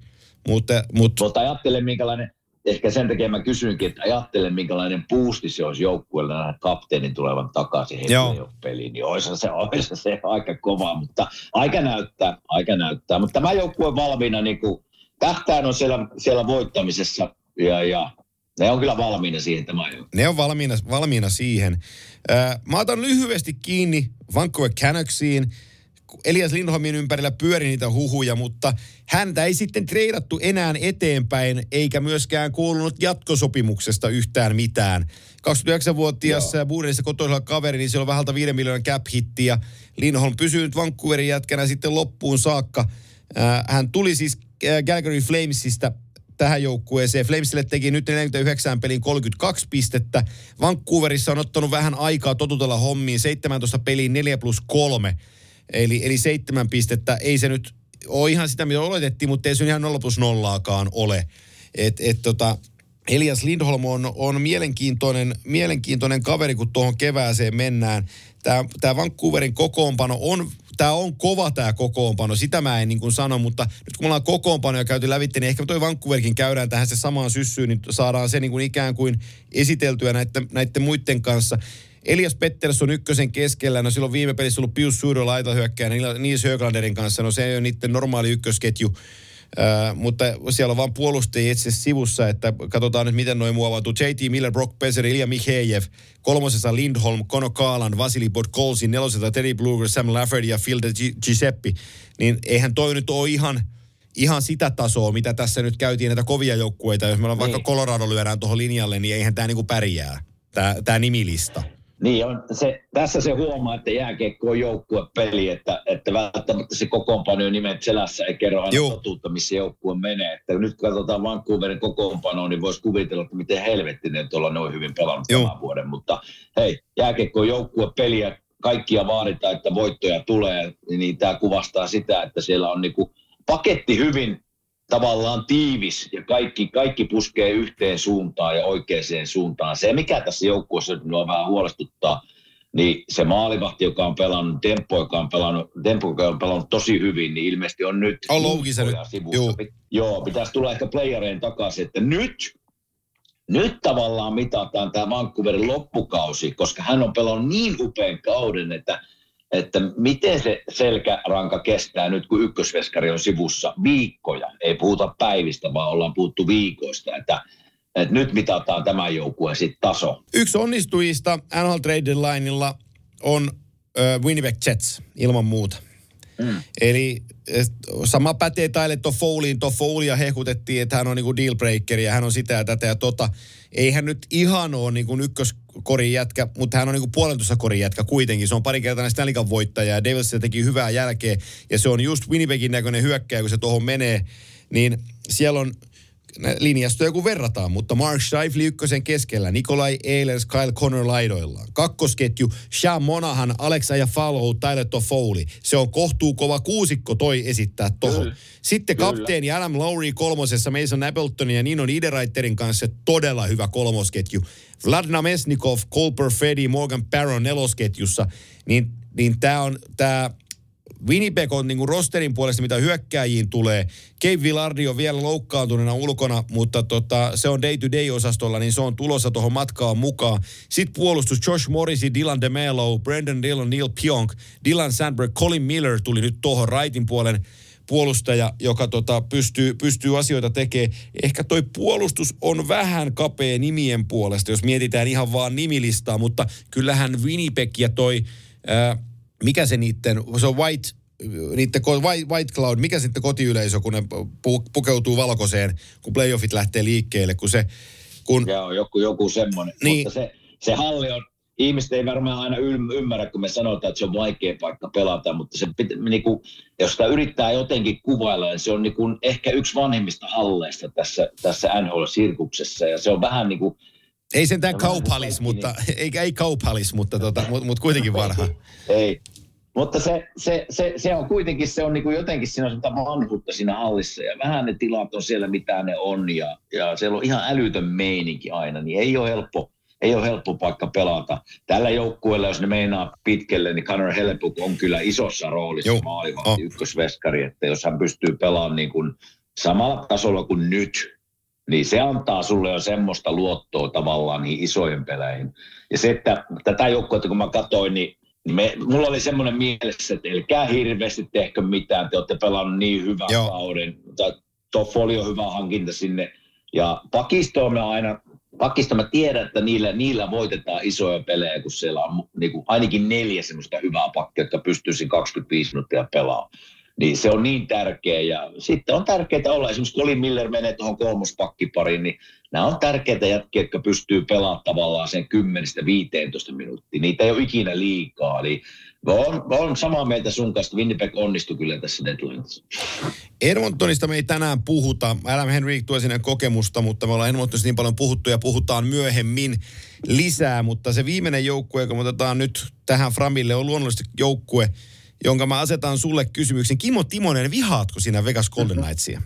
Mutta ajattele minkälainen. Ehkä sen takia mä kysyinkin, että ajattelen, minkälainen boosti se olisi joukkueelle nähdä kapteenin tulevan takaisin peliin. Niin olisi se aika kova, mutta aika näyttää. Mutta tämä joukkue on valmiina, niin kuin tähtäin on siellä voittamisessa ja ne on kyllä valmiina siihen tämä joukkue. Ne on valmiina siihen. Mä otan lyhyesti kiinni Vancouver Canucksiin. Elias Lindholmin ympärillä pyöri niitä huhuja, mutta häntä ei sitten treidattu enää eteenpäin, eikä myöskään kuulunut jatkosopimuksesta yhtään mitään. 29-vuotias Budenissa kotoisella kaveri, niin siellä on vähän 5 miljoonan cap-hitti, ja Lindholm pysyy nyt Vancouverin jätkänä sitten loppuun saakka. Hän tuli siis Calgary Flamesista tähän joukkueeseen. Flamesille teki nyt 49 pelin 32 pistettä. Vancouverissa on ottanut vähän aikaa totutella hommiin, 17 peliin 4+3. Eli 7 pistettä. Ei se nyt ole ihan sitä, mitä oletettiin, mutta ei se ihan 0+0 ole. Elias Lindholm on mielenkiintoinen kaveri, kun tuohon kevääseen mennään. Tämä Vancouverin kokoonpano on kova tämä kokoonpano. Sitä mä en niin kuin sano, mutta nyt kun me ollaan kokoonpanoja käyty lävitse, niin ehkä toi Vancouverkin käydään tähän se samaan syssyyn, niin saadaan se niin kuin ikään kuin esiteltyä näiden muiden kanssa. Elias Pettersson ykkösen keskellä, no silloin viime pelissä ollut Pius Sudo laitahyökkääjänä Nils Höglanderin kanssa, no se ei ole niiden normaali ykkösketju. Mutta siellä on vaan puolustajia itse sivussa, että katsotaan nyt miten noin muovautuu. J.T. Miller, Brock Besser, Ilja Mikheyev, 3. Lindholm, Conor Kaalan, Vasili Podkolzin, 4. Teddy Blueger, Sam Lafferty ja Phil de Giuseppe. Niin eihän toi nyt ole ihan sitä tasoa, mitä tässä nyt käytiin näitä kovia joukkueita. Jos meillä on vaikka Colorado lyödään tuohon linjalle, niin eihän tämä niinku pärjää, tämä nimilista. Niin on, tässä se huomaa, että jääkiekko on joukkuepeli, että välttämättä se kokoonpano nimet selässä ei kerro aina totuutta, missä joukkue menee. Että nyt kun katsotaan Vancouverin kokoonpanoa, niin voisi kuvitella, että miten helvettinen tuolla noin hyvin pelannut tämän vuoden. Mutta hei, jääkiekko on joukkuepeli ja kaikkia vaaditaan, että voittoja tulee, niin tämä kuvastaa sitä, että siellä on niinku paketti hyvin tavallaan tiivis ja kaikki puskee yhteen suuntaan ja oikeaan suuntaan. Se, mikä tässä joukkueessa nyt minua vähän huolestuttaa, niin se maalivahti, joka on pelannut, Dempo, joka on pelannut tosi hyvin, niin ilmeisesti on nyt sivussa. Joo, pitäisi tulla ehkä playereen takaisin, että nyt tavallaan mitataan tämä Vancouverin loppukausi, koska hän on pelannut niin upean kauden, että miten se selkäranka kestää nyt, kun ykkösveskari on sivussa viikkoja. Ei puhuta päivistä, vaan ollaan puhuttu viikoista. Että nyt mitataan tämän joukkueen sitten taso. Yksi onnistujista NHL Trade Deadlinella on Winnipeg Jets, ilman muuta. Eli sama pätee Tyler Toffoliin. Toffolia hehkutettiin, että hän on niinku dealbreakeri ja hän on sitä ja tätä ja tota. Ei hän nyt ihan ole niinku ykköskorin jätkä, mutta hän on niinku puolentoista korin jätkä kuitenkin. Se on parikertainen Stanley Cup -voittaja ja Devils teki hyvää jälkeä. Ja se on just Winnipegin näköinen hyökkäjä, kun se tuohon menee. Niin siellä on linjastoja kun verrataan, mutta Mark Scheifele ykkösen keskellä, Nikolai Ehlers, Kyle Connor laidoillaan. Kakkosketju, Sean Monahan, Alex Iafallo, Tyler Toffoli. Se on kohtuukova kuusikko toi esittää tohon. Sitten kapteeni Adam Lowry kolmosessa, Mason Appleton ja Nino Niederreiterin kanssa todella hyvä kolmosketju. Vlad Namestnikov, Cole Perfetti, Morgan Barron nelosketjussa. Niin tää Winnipeg on niinku rosterin puolesta, mitä hyökkääjiin tulee. Gabe Vilardi on vielä loukkaantuneena ulkona, mutta se on day-to-day-osastolla, niin se on tulossa tuohon matkaan mukaan. Sitten puolustus Josh Morrissey, Dylan DeMelo, Brandon Dillon, Neil Pionk, Dylan Sandberg, Colin Miller tuli nyt tuohon rightin puolen puolustaja, joka pystyy asioita tekemään. Ehkä toi puolustus on vähän kapea nimien puolesta, jos mietitään ihan vaan nimilistaa, mutta kyllähän Winnipeg ja toi... mikä se se on White Cloud, mikä sitten kotiyleisö, kun ne pukeutuu valkoiseen, kun playoffit lähtee liikkeelle, Joo, joku semmoinen. Niin. Mutta se halli on, ihmiset ei varmaan aina ymmärrä, kun me sanotaan, että se on vaikea paikka pelata, mutta se niinku, jos sitä yrittää jotenkin kuvailla, niin se on niinku ehkä yksi vanhimmista halleista tässä NHL-sirkuksessa, ja se on vähän niin kuin... Ei sentään kaupallis, mutta ei kaupallis, mutta kuitenkin vanha. Ei, mutta se on kuitenkin, se on niinku jotenkin siinä on sitä vanhuutta siinä hallissa ja vähän ne tilat on siellä mitä ne on ja siellä on ihan älytön meininki aina, niin ei ole helppo paikka pelata. Tällä joukkueella, jos ne meinaa pitkälle, niin Connor Hellebuyck on kyllä isossa roolissa maalivahti ykkösveskari, että jos hän pystyy pelaamaan niin kuin samalla tasolla kuin nyt, niin se antaa sulle jo semmoista luottoa tavallaan niihin isojen peleihin. Ja se, että tätä joukkuetta kun mä katsoin, niin mulla oli semmoinen mielessä, että älkää hirveästi tehkö mitään, te olette pelannut niin hyvän kauden. Toffoli on hyvä hankinta sinne. Ja pakisto mä tiedän, että niillä voitetaan isoja pelejä, kun siellä on niin kuin ainakin 4 semmoista hyvää pakkia, jotka pystyisi 25 minuuttia pelaamaan. Niin se on niin tärkeä ja sitten on tärkeää olla, esimerkiksi Colin Miller menee tuohon kolmospakkipariin, niin nämä on tärkeitä jätkiä, jotka pystyy pelaamaan tavallaan sen 10-15 minuuttia. Niitä ei ole ikinä liikaa, eli olen samaa mieltä sun kanssa, Winnipeg onnistui kyllä tässä deadlineissa. Edmontonista me ei tänään puhuta. Adam Henrik tuo sinne kokemusta, mutta me ollaan Edmontonista niin paljon puhuttu ja puhutaan myöhemmin lisää, mutta se viimeinen joukkue, joka me otetaan nyt tähän Framille, on luonnollisesti joukkue, jonka mä asetan sulle kysymyksen. Kimmo Timonen, vihaatko sinä Vegas Golden Knightsia?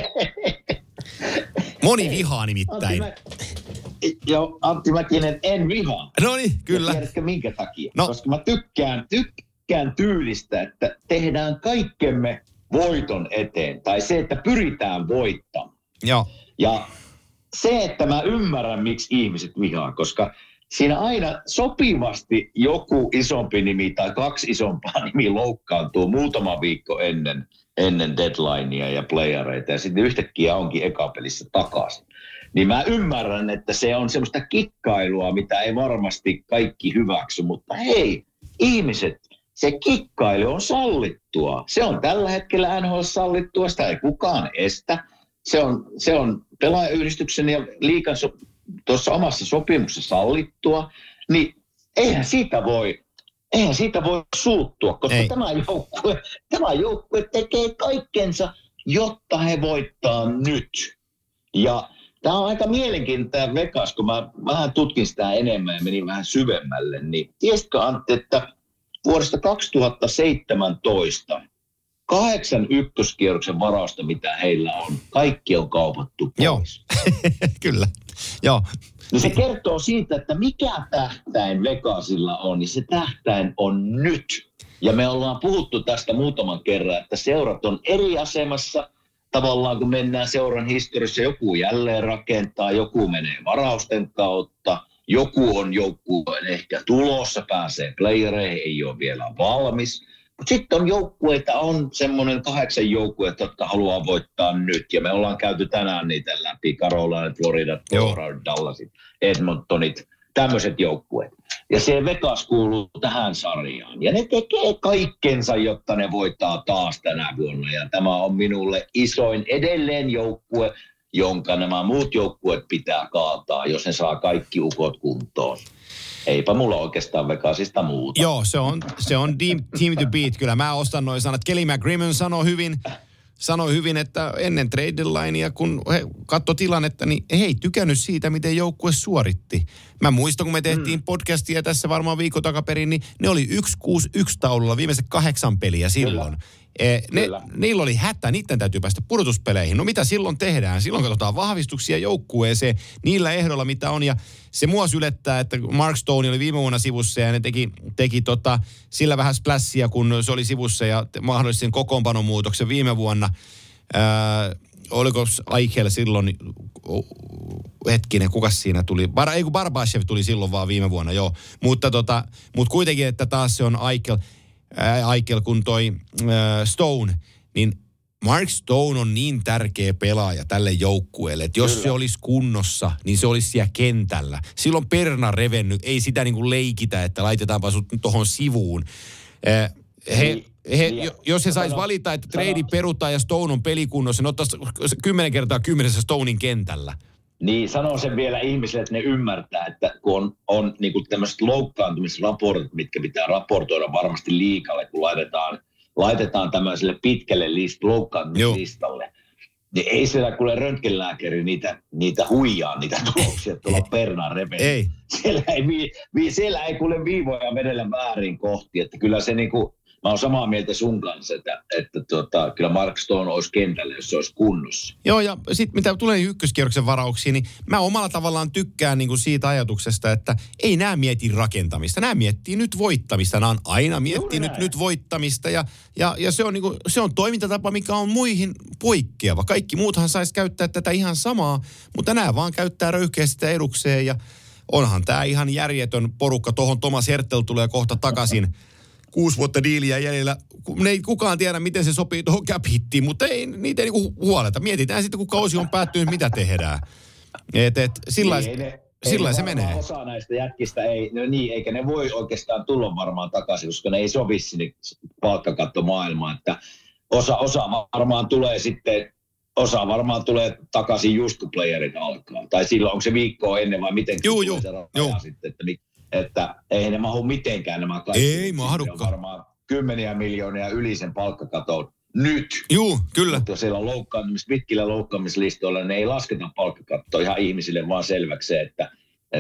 Moni vihaa nimittäin. Antti Mäkinen, en vihaa. No niin, kyllä. Tiedätkö minkä takia? No. Koska mä tykkään tyylistä, että tehdään kaikkemme voiton eteen. Tai se, että pyritään voittamaan. Joo. Ja se, että mä ymmärrän, miksi ihmiset vihaa, koska siinä aina sopivasti joku isompi nimi tai 2 isompaa nimi loukkaantuu muutama viikko ennen ennen deadlinea ja playereita, ja sitten yhtäkkiä onkin ekapelissä takaisin. Niin mä ymmärrän, että se on semmoista kikkailua, mitä ei varmasti kaikki hyväksy, mutta hei, ihmiset, se kikkailu on sallittua. Se on tällä hetkellä NHL sallittua, sitä ei kukaan estä. Se on pelaajayhdistyksen ja liigan tuossa omassa sopimuksessa sallittua, niin eihän siitä voi suuttua, koska tämä joukkue tekee kaikkensa, jotta he voittaa nyt. Ja tämä on aika mielenkiintoinen Vegas, kun mä vähän tutkin sitä enemmän ja menin vähän syvemmälle, niin tiesitkö Antti, että vuodesta 2017 8 ykköskierroksen varausta, mitä heillä on, kaikki on kaupattu pois. Joo, kyllä. Joo. No se kertoo siitä, että mikä tähtäin Vegasilla on, niin se tähtäin on nyt. Ja me ollaan puhuttu tästä muutaman kerran, että seurat on eri asemassa. Tavallaan kun mennään seuran historiassa, joku jälleen rakentaa, joku menee varausten kautta, joku on joukkueen ehkä tulossa, pääsee playereihin, ei ole vielä valmis. Mutta sitten on joukkueita, on semmoinen 8 joukkuetta, jotka haluaa voittaa nyt. Ja me ollaan käyty tänään niitä läpi, Carolina, Florida, Colorado, Dallasit, Edmontonit, tämmöiset joukkueet. Ja se Vegas kuuluu tähän sarjaan. Ja ne tekee kaikkensa, jotta ne voittaa taas tänä vuonna. Ja tämä on minulle isoin edelleen joukkue, jonka nämä muut joukkueet pitää kaataa, jos ne saa kaikki ukot kuntoon. Eipä mulla oikeastaan Vegasista muuta. Joo, se on team to beat. Kyllä mä ostan noin sanat. Kelly McGrimmon sanoi hyvin, että ennen trade deadlinea, kun he katsoi tilannetta, niin he ei tykännyt siitä, miten joukkue suoritti. Mä muistan, kun me tehtiin podcastia tässä varmaan viikon takaperin, niin ne oli 1-6-1 taululla viimeiset 8 peliä silloin. Niillä oli hätä, niiden täytyy päästä pudotuspeleihin. No mitä silloin tehdään? Silloin katsotaan vahvistuksia joukkueeseen niillä ehdoilla, mitä on. Ja se mua sylettää, että Mark Stone oli viime vuonna sivussa ja ne teki sillä vähän splashia, kun se oli sivussa ja mahdollisesti sen kokoonpanomuutoksen viime vuonna. Oliko Eichel silloin, hetkinen, kukas siinä tuli? Barbashev tuli silloin vaan viime vuonna, joo. Mutta kuitenkin, että taas se on Eichel kun toi Stone, niin Mark Stone on niin tärkeä pelaaja tälle joukkueelle, että jos se olisi kunnossa, niin se olisi siellä kentällä. Silloin perna revennyt, ei sitä niin kuin leikitä, että laitetaanpa sut tuohon sivuun. Jos he sais valita, että trade perutaan ja Stone on pelikunnossa, ne ottaisi 10 kertaa 10 Stonein kentällä. Niin, sanon sen vielä ihmisille, että ne ymmärtää, että kun on niin kuin tämmöiset loukkaantumisraportit, mitkä pitää raportoida varmasti liikalle, kun laitetaan tämmöiselle pitkälle loukkaantumislistalle, niin ei siellä kuule röntgenlääkäri niitä huijaa, niitä tuloksia tuolla pernan repeen. Ei. Siellä ei kuule viivoja vedellä väärin kohti, että kyllä se niinku, mä oon samaa mieltä sun kanssa, että kyllä Mark Stone olisi kentällä, jos se olisi kunnossa. Joo, ja sitten mitä tulee ykköskierroksen varauksiin, niin mä omalla tavallaan tykkään niinku siitä ajatuksesta, että ei nämä mieti rakentamista. Nämä miettii nyt voittamista. Nämä on aina miettinyt nyt voittamista. Ja se on toimintatapa, mikä on muihin poikkeava. Kaikki muuthan saisi käyttää tätä ihan samaa, mutta nämä vaan käyttää röyhkeästi sitä edukseen. Ja onhan tämä ihan järjetön porukka. Tuohon Thomas Hertel tulee kohta takaisin. 6 vuotta diiliä jäljellä. Ei kukaan tiedä, miten se sopii tuohon cap-hittiin, mutta niitä ei niinku huoleta. Mietitään sitten, kun kausi on päättynyt, mitä tehdään. Sillä se menee. Osa näistä jätkistä eikä ne voi oikeastaan tulla varmaan takaisin, koska ne ei sovi sinne palkkakattomaailmaan. Että osa varmaan tulee takaisin just kun playerit alkaa. Tai silloin, onko se viikkoa ennen vai miten? Joo. Sitten, että ei ne mahu mitenkään nämä kaikki. Ei mahdukaan. On varmaan 10 miljoonia yli sen palkkakaton nyt. Juu, kyllä. Mutta siellä on pitkillä loukkaamislistoilla, ne ei lasketa palkkakattoa ihan ihmisille vaan selväksi, että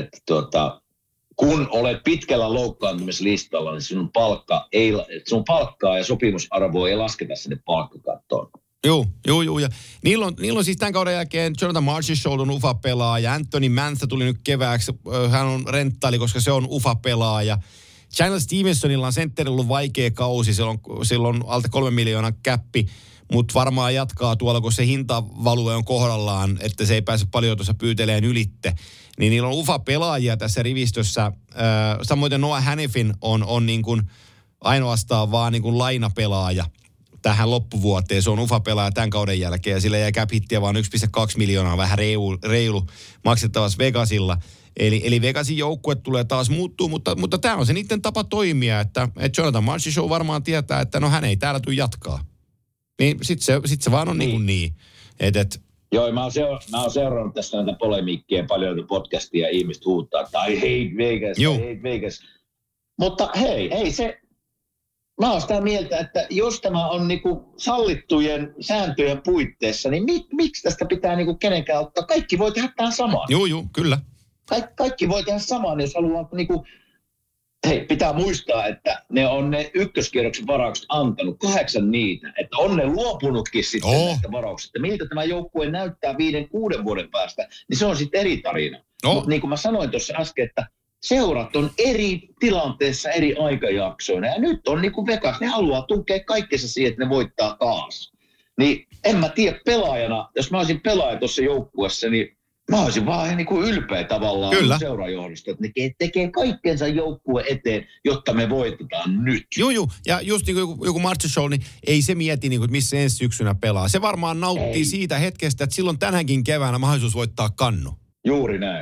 kun olet pitkällä loukkaantumislistalla, niin sun palkkaa ja sopimusarvoa ei lasketa sinne palkkakattoon. Joo. Ja niillä on siis tämän kauden jälkeen Jonathan Marchessault on UFA-pelaaja. Anthony Mantha tuli nyt kevääksi. Hän on renttaili, koska se on UFA-pelaaja. Chandler Stevensonilla on sentterillä ollut vaikea kausi. Sillä on alta 3 miljoonan käppi, mutta varmaan jatkaa tuolla, kun se hintavalue on kohdallaan, että se ei pääse paljon tuossa pyyteleen ylitte. Niin niillä on UFA-pelaajia tässä rivistössä. Samoin Noah Hannifin on niin kuin ainoastaan vaan niin kuin lainapelaaja tähän loppuvuoteen. Se on UFA-pelaaja tämän kauden jälkeen ja sillä jäi cap-hittiä vaan 1,2 miljoonaa, vähän reilu maksettavassa Vegasilla. Eli Vegasin joukkue tulee taas muuttuu, mutta tämä on se niiden tapa toimia, että Jonathan Marchessault varmaan tietää, että no hän ei täällä tule jatkaa. Niin sit se vaan on niin. Joo, mä oon seurannut tässä näitä polemiikkia paljon podcastia, ihmiset huuttaa, että I hate Vegas. Mutta hei se, mä oon sitä mieltä, että jos tämä on niinku sallittujen sääntöjen puitteissa, niin miksi tästä pitää niinku kenenkään ottaa? Kaikki voi tehdä tämän saman. Joo, kyllä. Kaikki voi tehdä saman, jos haluaa niinku... Hei, pitää muistaa, että ne on ne ykköskierroksen varaukset antanut, 8 niitä, että on ne luopunutkin sitten näistä varauksista. Miltä tämä joukkue näyttää 5-6 vuoden päästä, niin se on sitten eri tarina. Mutta niin kuin mä sanoin tuossa äsken, että seurat on eri tilanteessa, eri aikajaksoina. Ja nyt on niin kuin Vegas, ne haluaa tunkea kaikkensa siihen, että ne voittaa taas. Niin en mä tiedä pelaajana, jos mä olisin pelaaja tuossa joukkueessa, niin mä olisin vaan niin kuin ylpeä tavallaan seurajohdosta, että ne tekee kaikkensa joukkue eteen, jotta me voitetaan nyt. Joo. Ja just niin kuin joku Marchessault, niin ei se mieti, niin kuin, että missä ensi syksynä pelaa. Se varmaan nauttii siitä hetkestä, että silloin tänäkin keväänä mahdollisuus voittaa kannu. Juuri näin.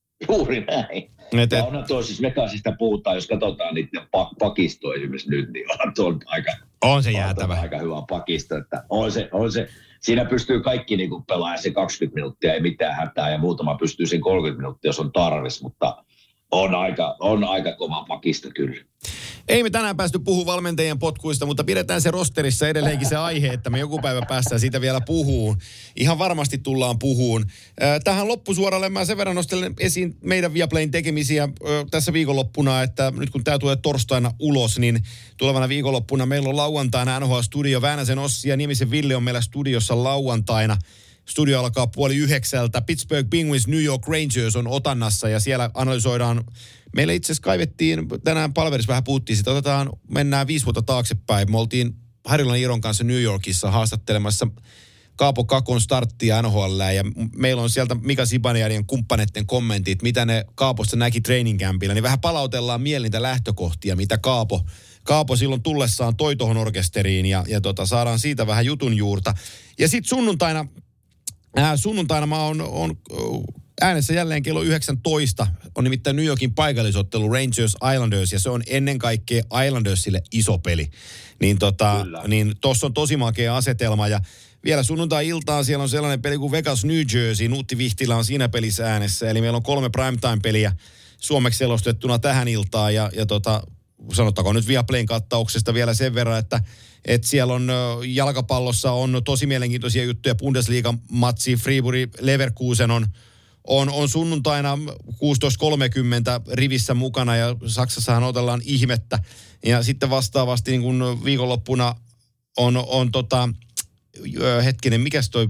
Ja onhan tuo siis Vegasista puhutaan, jos katsotaan niiden pakistoa esimerkiksi nyt, niin on se jäätävä. Aika hyvä pakisto, että on se. Siinä pystyy kaikki niin pelaamaan se 20 minuuttia, ei mitään hätää, ja muutama pystyy sen 30 minuuttia, jos on tarvis, mutta on aika kova pakisto kyllä. Ei me tänään päästy puhumaan valmentajien potkuista, mutta pidetään se rosterissa edelleenkin se aihe, että me joku päivä päästään siitä vielä puhumaan. Ihan varmasti tullaan puhumaan. Tähän loppusuoralle mä sen verran nostelen esiin meidän Viaplayn tekemisiä tässä viikonloppuna, että nyt kun tämä tulee torstaina ulos, niin tulevana viikonloppuna meillä on lauantaina NHL-studio. Väänäsen Ossi ja Niemisen Ville on meillä studiossa lauantaina. Studio alkaa 8:30. Pittsburgh Penguins, New York Rangers on otannassa ja siellä analysoidaan. Meillä itse asiassa kaivettiin, tänään palverissa vähän puhuttiin sitä, mennään 5 vuotta taaksepäin. Me oltiin Harjulan Iron kanssa New Yorkissa haastattelemassa Kaapo Kakon starttia NHL ja meillä on sieltä Mika Zibanejadin kumppaneiden kommentit, mitä ne Kaaposta näki training campilla, niin vähän palautellaan mielintä lähtökohtia, mitä Kaapo silloin tullessaan toi tuohon orkesteriin ja saadaan siitä vähän jutun juurta. Ja sitten sunnuntaina mä oon äänessä jälleen kello 19. On nimittäin New Yorkin paikallisottelu Rangers Islanders ja se on ennen kaikkea Islandersille iso peli. Niin tossa on tosi makea asetelma ja vielä sunnuntai-iltaan siellä on sellainen peli kuin Vegas New Jersey. Nuutti Vihtilä on siinä pelissä äänessä. Eli meillä on 3 primetime-peliä suomeksi selostettuna tähän iltaan ja sanottakoon nyt Viaplayn kattauksesta vielä sen verran, että siellä on jalkapallossa on tosi mielenkiintoisia juttuja. Bundesliga-matsi Fribourg Leverkusen on sunnuntaina 16.30 rivissä mukana ja Saksassahan otellaan ihmettä. Ja sitten vastaavasti niin kuin viikonloppuna on hetkinen, mikäs toi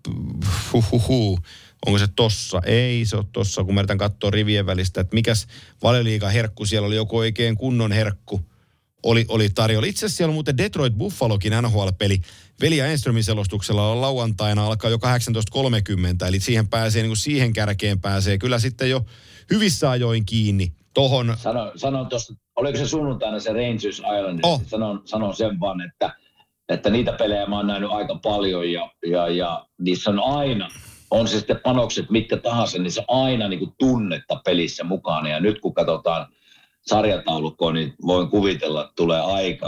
onko se tossa? Ei se ole tossa, kun mä yritän katsoa rivien välistä, että mikäs Valioliigan herkku, siellä oli joku oikein kunnon herkku, oli tarjolla. Itse asiassa siellä on muuten Detroit Buffalokin NHL-peli. Veli ja Enströmin selostuksella on lauantaina, alkaa jo 18.30, eli siihen pääsee, niin kuin siihen kärkeen pääsee. Kyllä sitten jo hyvissä ajoin kiinni tohon. Sanon tuossa, oliko se sunnuntaina se Rangers Islanders? Sanon sen vaan, että niitä pelejä mä oon nähnyt aika paljon ja niissä on aina, on se sitten panokset mitkä tahansa, niin se on aina niin kuin tunnetta pelissä mukana. Ja nyt kun katsotaan sarjataulukkoa, niin voin kuvitella, että tulee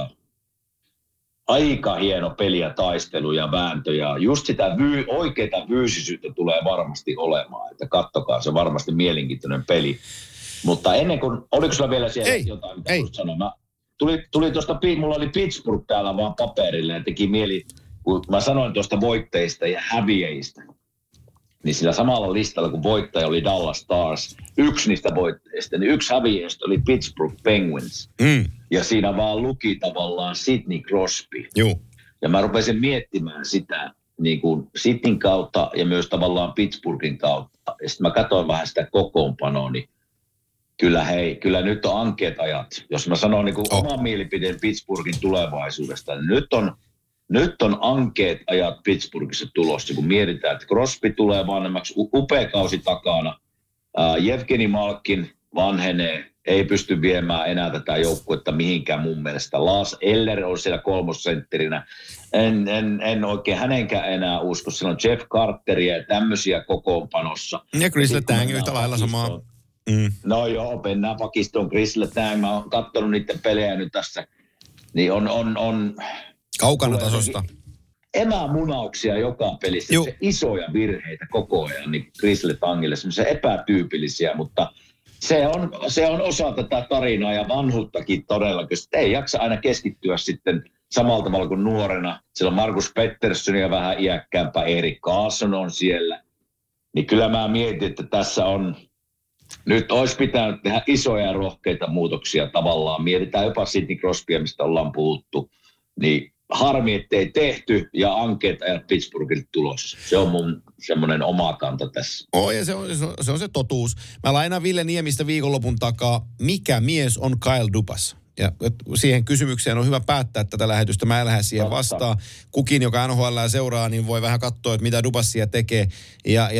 aika hieno peli ja taistelu ja vääntö. Ja just sitä oikeaa fyysisyyttä tulee varmasti olemaan. Että kattokaa, se on varmasti mielenkiintoinen peli. Mutta ennen kuin, oliko sulla vielä siellä jotain, mitä haluaisit sanoa? Tuli tuosta, mulla oli Pittsburgh täällä vaan paperille ja teki mieli, kun mä sanoin tuosta voitteista ja häviäjistä. Niin sillä samalla listalla, kun voittaja oli Dallas Stars, yksi niistä voittajista, niin yksi häviäjistä oli Pittsburgh Penguins. Ja siinä vaan luki tavallaan Sidney Crosby. Juu. Ja mä rupesin miettimään sitä niin kuin Sidneyn kautta ja myös tavallaan Pittsburghin kautta. Ja sitten mä katsoin vähän sitä kokoonpanoa, niin kyllä nyt on ankeat ajat. Jos mä sanon niin kuin oman mielipideen Pittsburghin tulevaisuudesta, niin nyt on ankeet ajat Pittsburghissa tulossa, kun mietitään, että Crosby tulee vanhemmaksi, upea kausi takana, Jevgeni Malkin vanhenee, ei pysty viemään enää tätä joukkuetta mihinkään mun mielestä. Lars Eller on siellä kolmosentterinä. En oikein hänenkään enää usko. Siellä on Jeff Carteria ja tämmöisiä kokoonpanossa. Ja Chris Letang yhtä lailla samaa. No joo, mennään pakistoon Chris Letang. Mä oon katsonut niiden pelejä nyt tässä. Niin on kaukana tasosta. Emämunauksia joka pelissä. Se isoja virheitä koko ajan niin Chris Letangille. Semmoisia epätyypillisiä, mutta se on osa tätä tarinaa ja vanhuuttakin todella, koska ei jaksa aina keskittyä sitten samalla tavalla kuin nuorena. Siellä on Markus Petterssonia vähän iäkkäämpää, Erik Karlsson on siellä. Niin kyllä mä mietin, että tässä on, nyt olisi pitänyt tehdä isoja ja rohkeita muutoksia tavallaan. Mietitään jopa Sidney Crosbya, mistä ollaan puhuttu. Niin harmi, ettei tehty ja ankeet ajat Pittsburghilta tulossa. Se on mun semmoinen oma kanta tässä. Ja se on se totuus. Mä lainaan Ville Niemistä viikonlopun takaa. Mikä mies on Kyle Dubas? Ja siihen kysymykseen on hyvä päättää tätä lähetystä. Mä en lähde siihen vastaan. Kukin, joka NHL seuraa, niin voi vähän katsoa, että mitä Dubas siellä tekee. Ja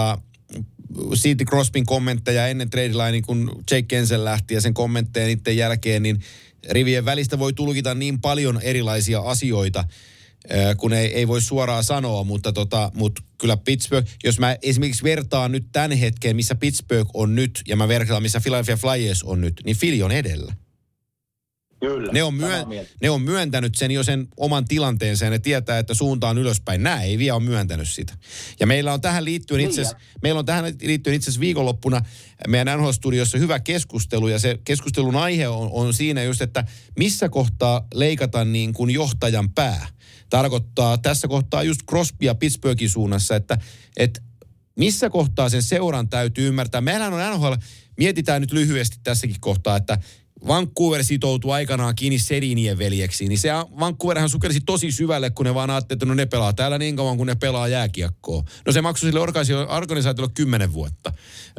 Sidney Crosbyn kommentteja ennen trade line, kun Jake Guentzel lähti ja sen kommentteja niiden jälkeen, niin rivien välistä voi tulkita niin paljon erilaisia asioita, kun ei voi suoraan sanoa, mutta kyllä Pittsburgh, jos mä esimerkiksi vertaan nyt tämän hetken, missä Pittsburgh on nyt, ja mä vertaan, missä Philadelphia Flyers on nyt, niin Philly on edellä. Kyllä. Ne on myöntänyt sen jo sen oman tilanteensa ja ne tietää, että suunta on ylöspäin. Nämä ei vielä ole myöntänyt sitä. Ja meillä on tähän liittyen itse asiassa viikonloppuna meidän NHL-studiossa hyvä keskustelu ja se keskustelun aihe on siinä just, että missä kohtaa leikata niin kuin johtajan pää. Tarkoittaa tässä kohtaa just Crosbya Pittsburghin suunnassa, että missä kohtaa sen seuran täytyy ymmärtää. Meillähän on NHL, mietitään nyt lyhyesti tässäkin kohtaa, että Vancouver sitoutui aikanaan kiinni Sedinien veljeksiin, niin se Vancouverhan sukelsi tosi syvälle, kun ne vaan ajattelivat, että no ne pelaa täällä niin kauan, kun ne pelaa jääkiekkoa. No se maksoi sille organisaatiolle 10 vuotta.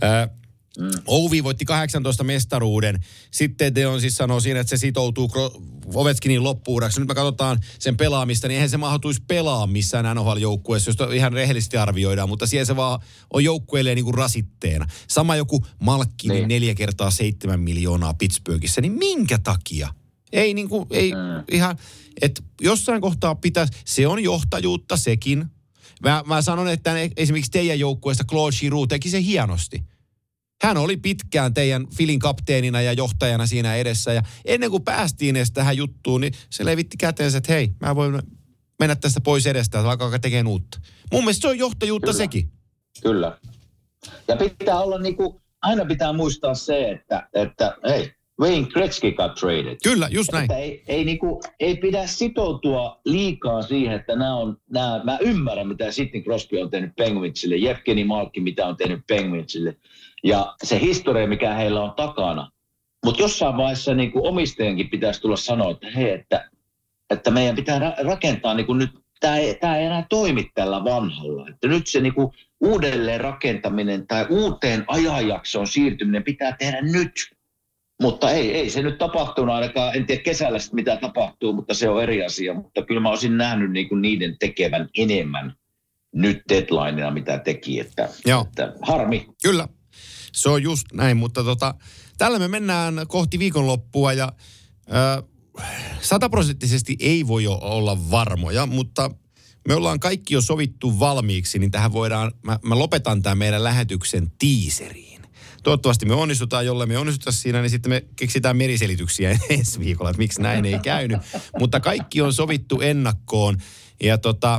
Ovi voitti 18 mestaruuden. Sitten Deon siis sanoo siinä, että se sitoutuu Ovechkinin loppuuraksi. Nyt me katsotaan sen pelaamista, niin eihän se mahdotuisi pelaa missään NHL-joukkueessa, jos ihan rehellisesti arvioidaan, mutta siellä se vaan on joukkueelle niin kuin rasitteena. Sama joku Malkkinen 4x7 miljoonaa Pittsburghissa, niin minkä takia? Ei ihan, että jossain kohtaa pitäisi, se on johtajuutta sekin. Mä sanon, että esimerkiksi teidän joukkueesta Claude Giroux teki se hienosti. Hän oli pitkään teidän Philin kapteenina ja johtajana siinä edessä. Ja ennen kuin päästiin edes tähän juttuun, niin se levitti käteensä, että hei, mä voin mennä tästä pois edestä, että alkaa tekemään uutta. Mun mielestä se on johtajuutta sekin. Kyllä. Ja pitää olla aina pitää muistaa se, että hei, Wayne Gretzky got traded. Kyllä, just näin. Ei pidä sitoutua liikaa siihen, että mä ymmärrän, mitä Sidney Crosby on tehnyt Penguinsille, Jevgeni Malkin, mitä on tehnyt Penguinsille. Ja se historia, mikä heillä on takana. Mutta jossain vaiheessa omistajankin pitäisi tulla sanoa, että hei, että meidän pitää rakentaa nyt, tämä ei enää toimi tällä vanhalla. Että nyt se uudelleen rakentaminen tai uuteen ajanjaksoon siirtyminen pitää tehdä nyt. Mutta ei se nyt tapahtunut ainakaan, en tiedä kesällä sitten mitä tapahtuu, mutta se on eri asia. Mutta kyllä mä olisin nähnyt niiden tekevän enemmän nyt deadlinea, mitä teki, että harmi. Kyllä. Se on just näin, mutta tällä me mennään kohti viikonloppua ja 100% ei voi olla varmoja, mutta me ollaan kaikki jo sovittu valmiiksi, niin tähän voidaan, mä lopetan tämän meidän lähetyksen tiiseriin. Toivottavasti me onnistutaan, jolle me onnistutaan siinä, niin sitten me keksitään meriselityksiä ensi viikolla, että miksi näin ei käynyt. Mutta kaikki on sovittu ennakkoon ja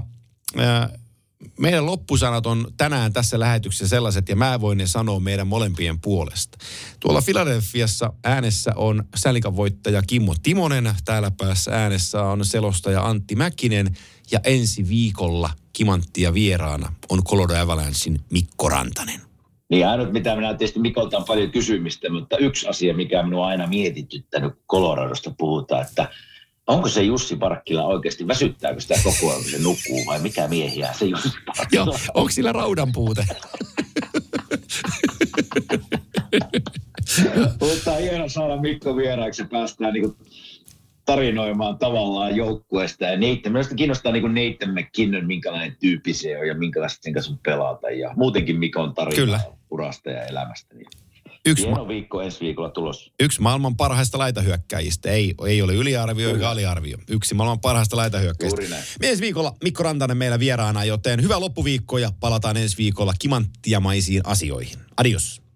meidän loppusanat on tänään tässä lähetyksessä sellaiset, ja mä voin ne sanoa meidän molempien puolesta. Tuolla Philadelphiassa äänessä on Stanley Cup -voittaja Kimmo Timonen, täällä päässä äänessä on selostaja Antti Mäkinen, ja ensi viikolla kimanttia vieraana on Colorado Avalanchein Mikko Rantanen. Niin ainut, mitä minä tietysti Mikolta on paljon kysymistä, mutta yksi asia, mikä minua on aina mietityttänyt, kun Coloradosta puhutaan, että onko se Jussi Parkkila oikeasti, väsyttääkö sitä koko ajan, kun se nukkuu, vai mikä miehiä se Jussi Parkkila? Joo, onko sillä raudan puute? Mutta on hieno saada Mikko vieraaksi ja päästään tarinoimaan tavallaan joukkueesta. Ja minusta kiinnostaa Nathan McKinnon, minkälainen tyyppi se on ja minkälaista sen kanssa pelata. Ja muutenkin Mikon tarina urasta ja elämästä. Niin Hieno viikko ensi viikolla tulossa. Yksi maailman parhaista laitahyökkäjistä. Ei ole yliarvio eikä aliarvio. Yksi maailman parhaista laitahyökkäjistä. Ensi viikolla Mikko Rantanen meillä vieraana, joten hyvää loppuviikkoa ja palataan ensi viikolla kimanttiamaisiin asioihin. Adios.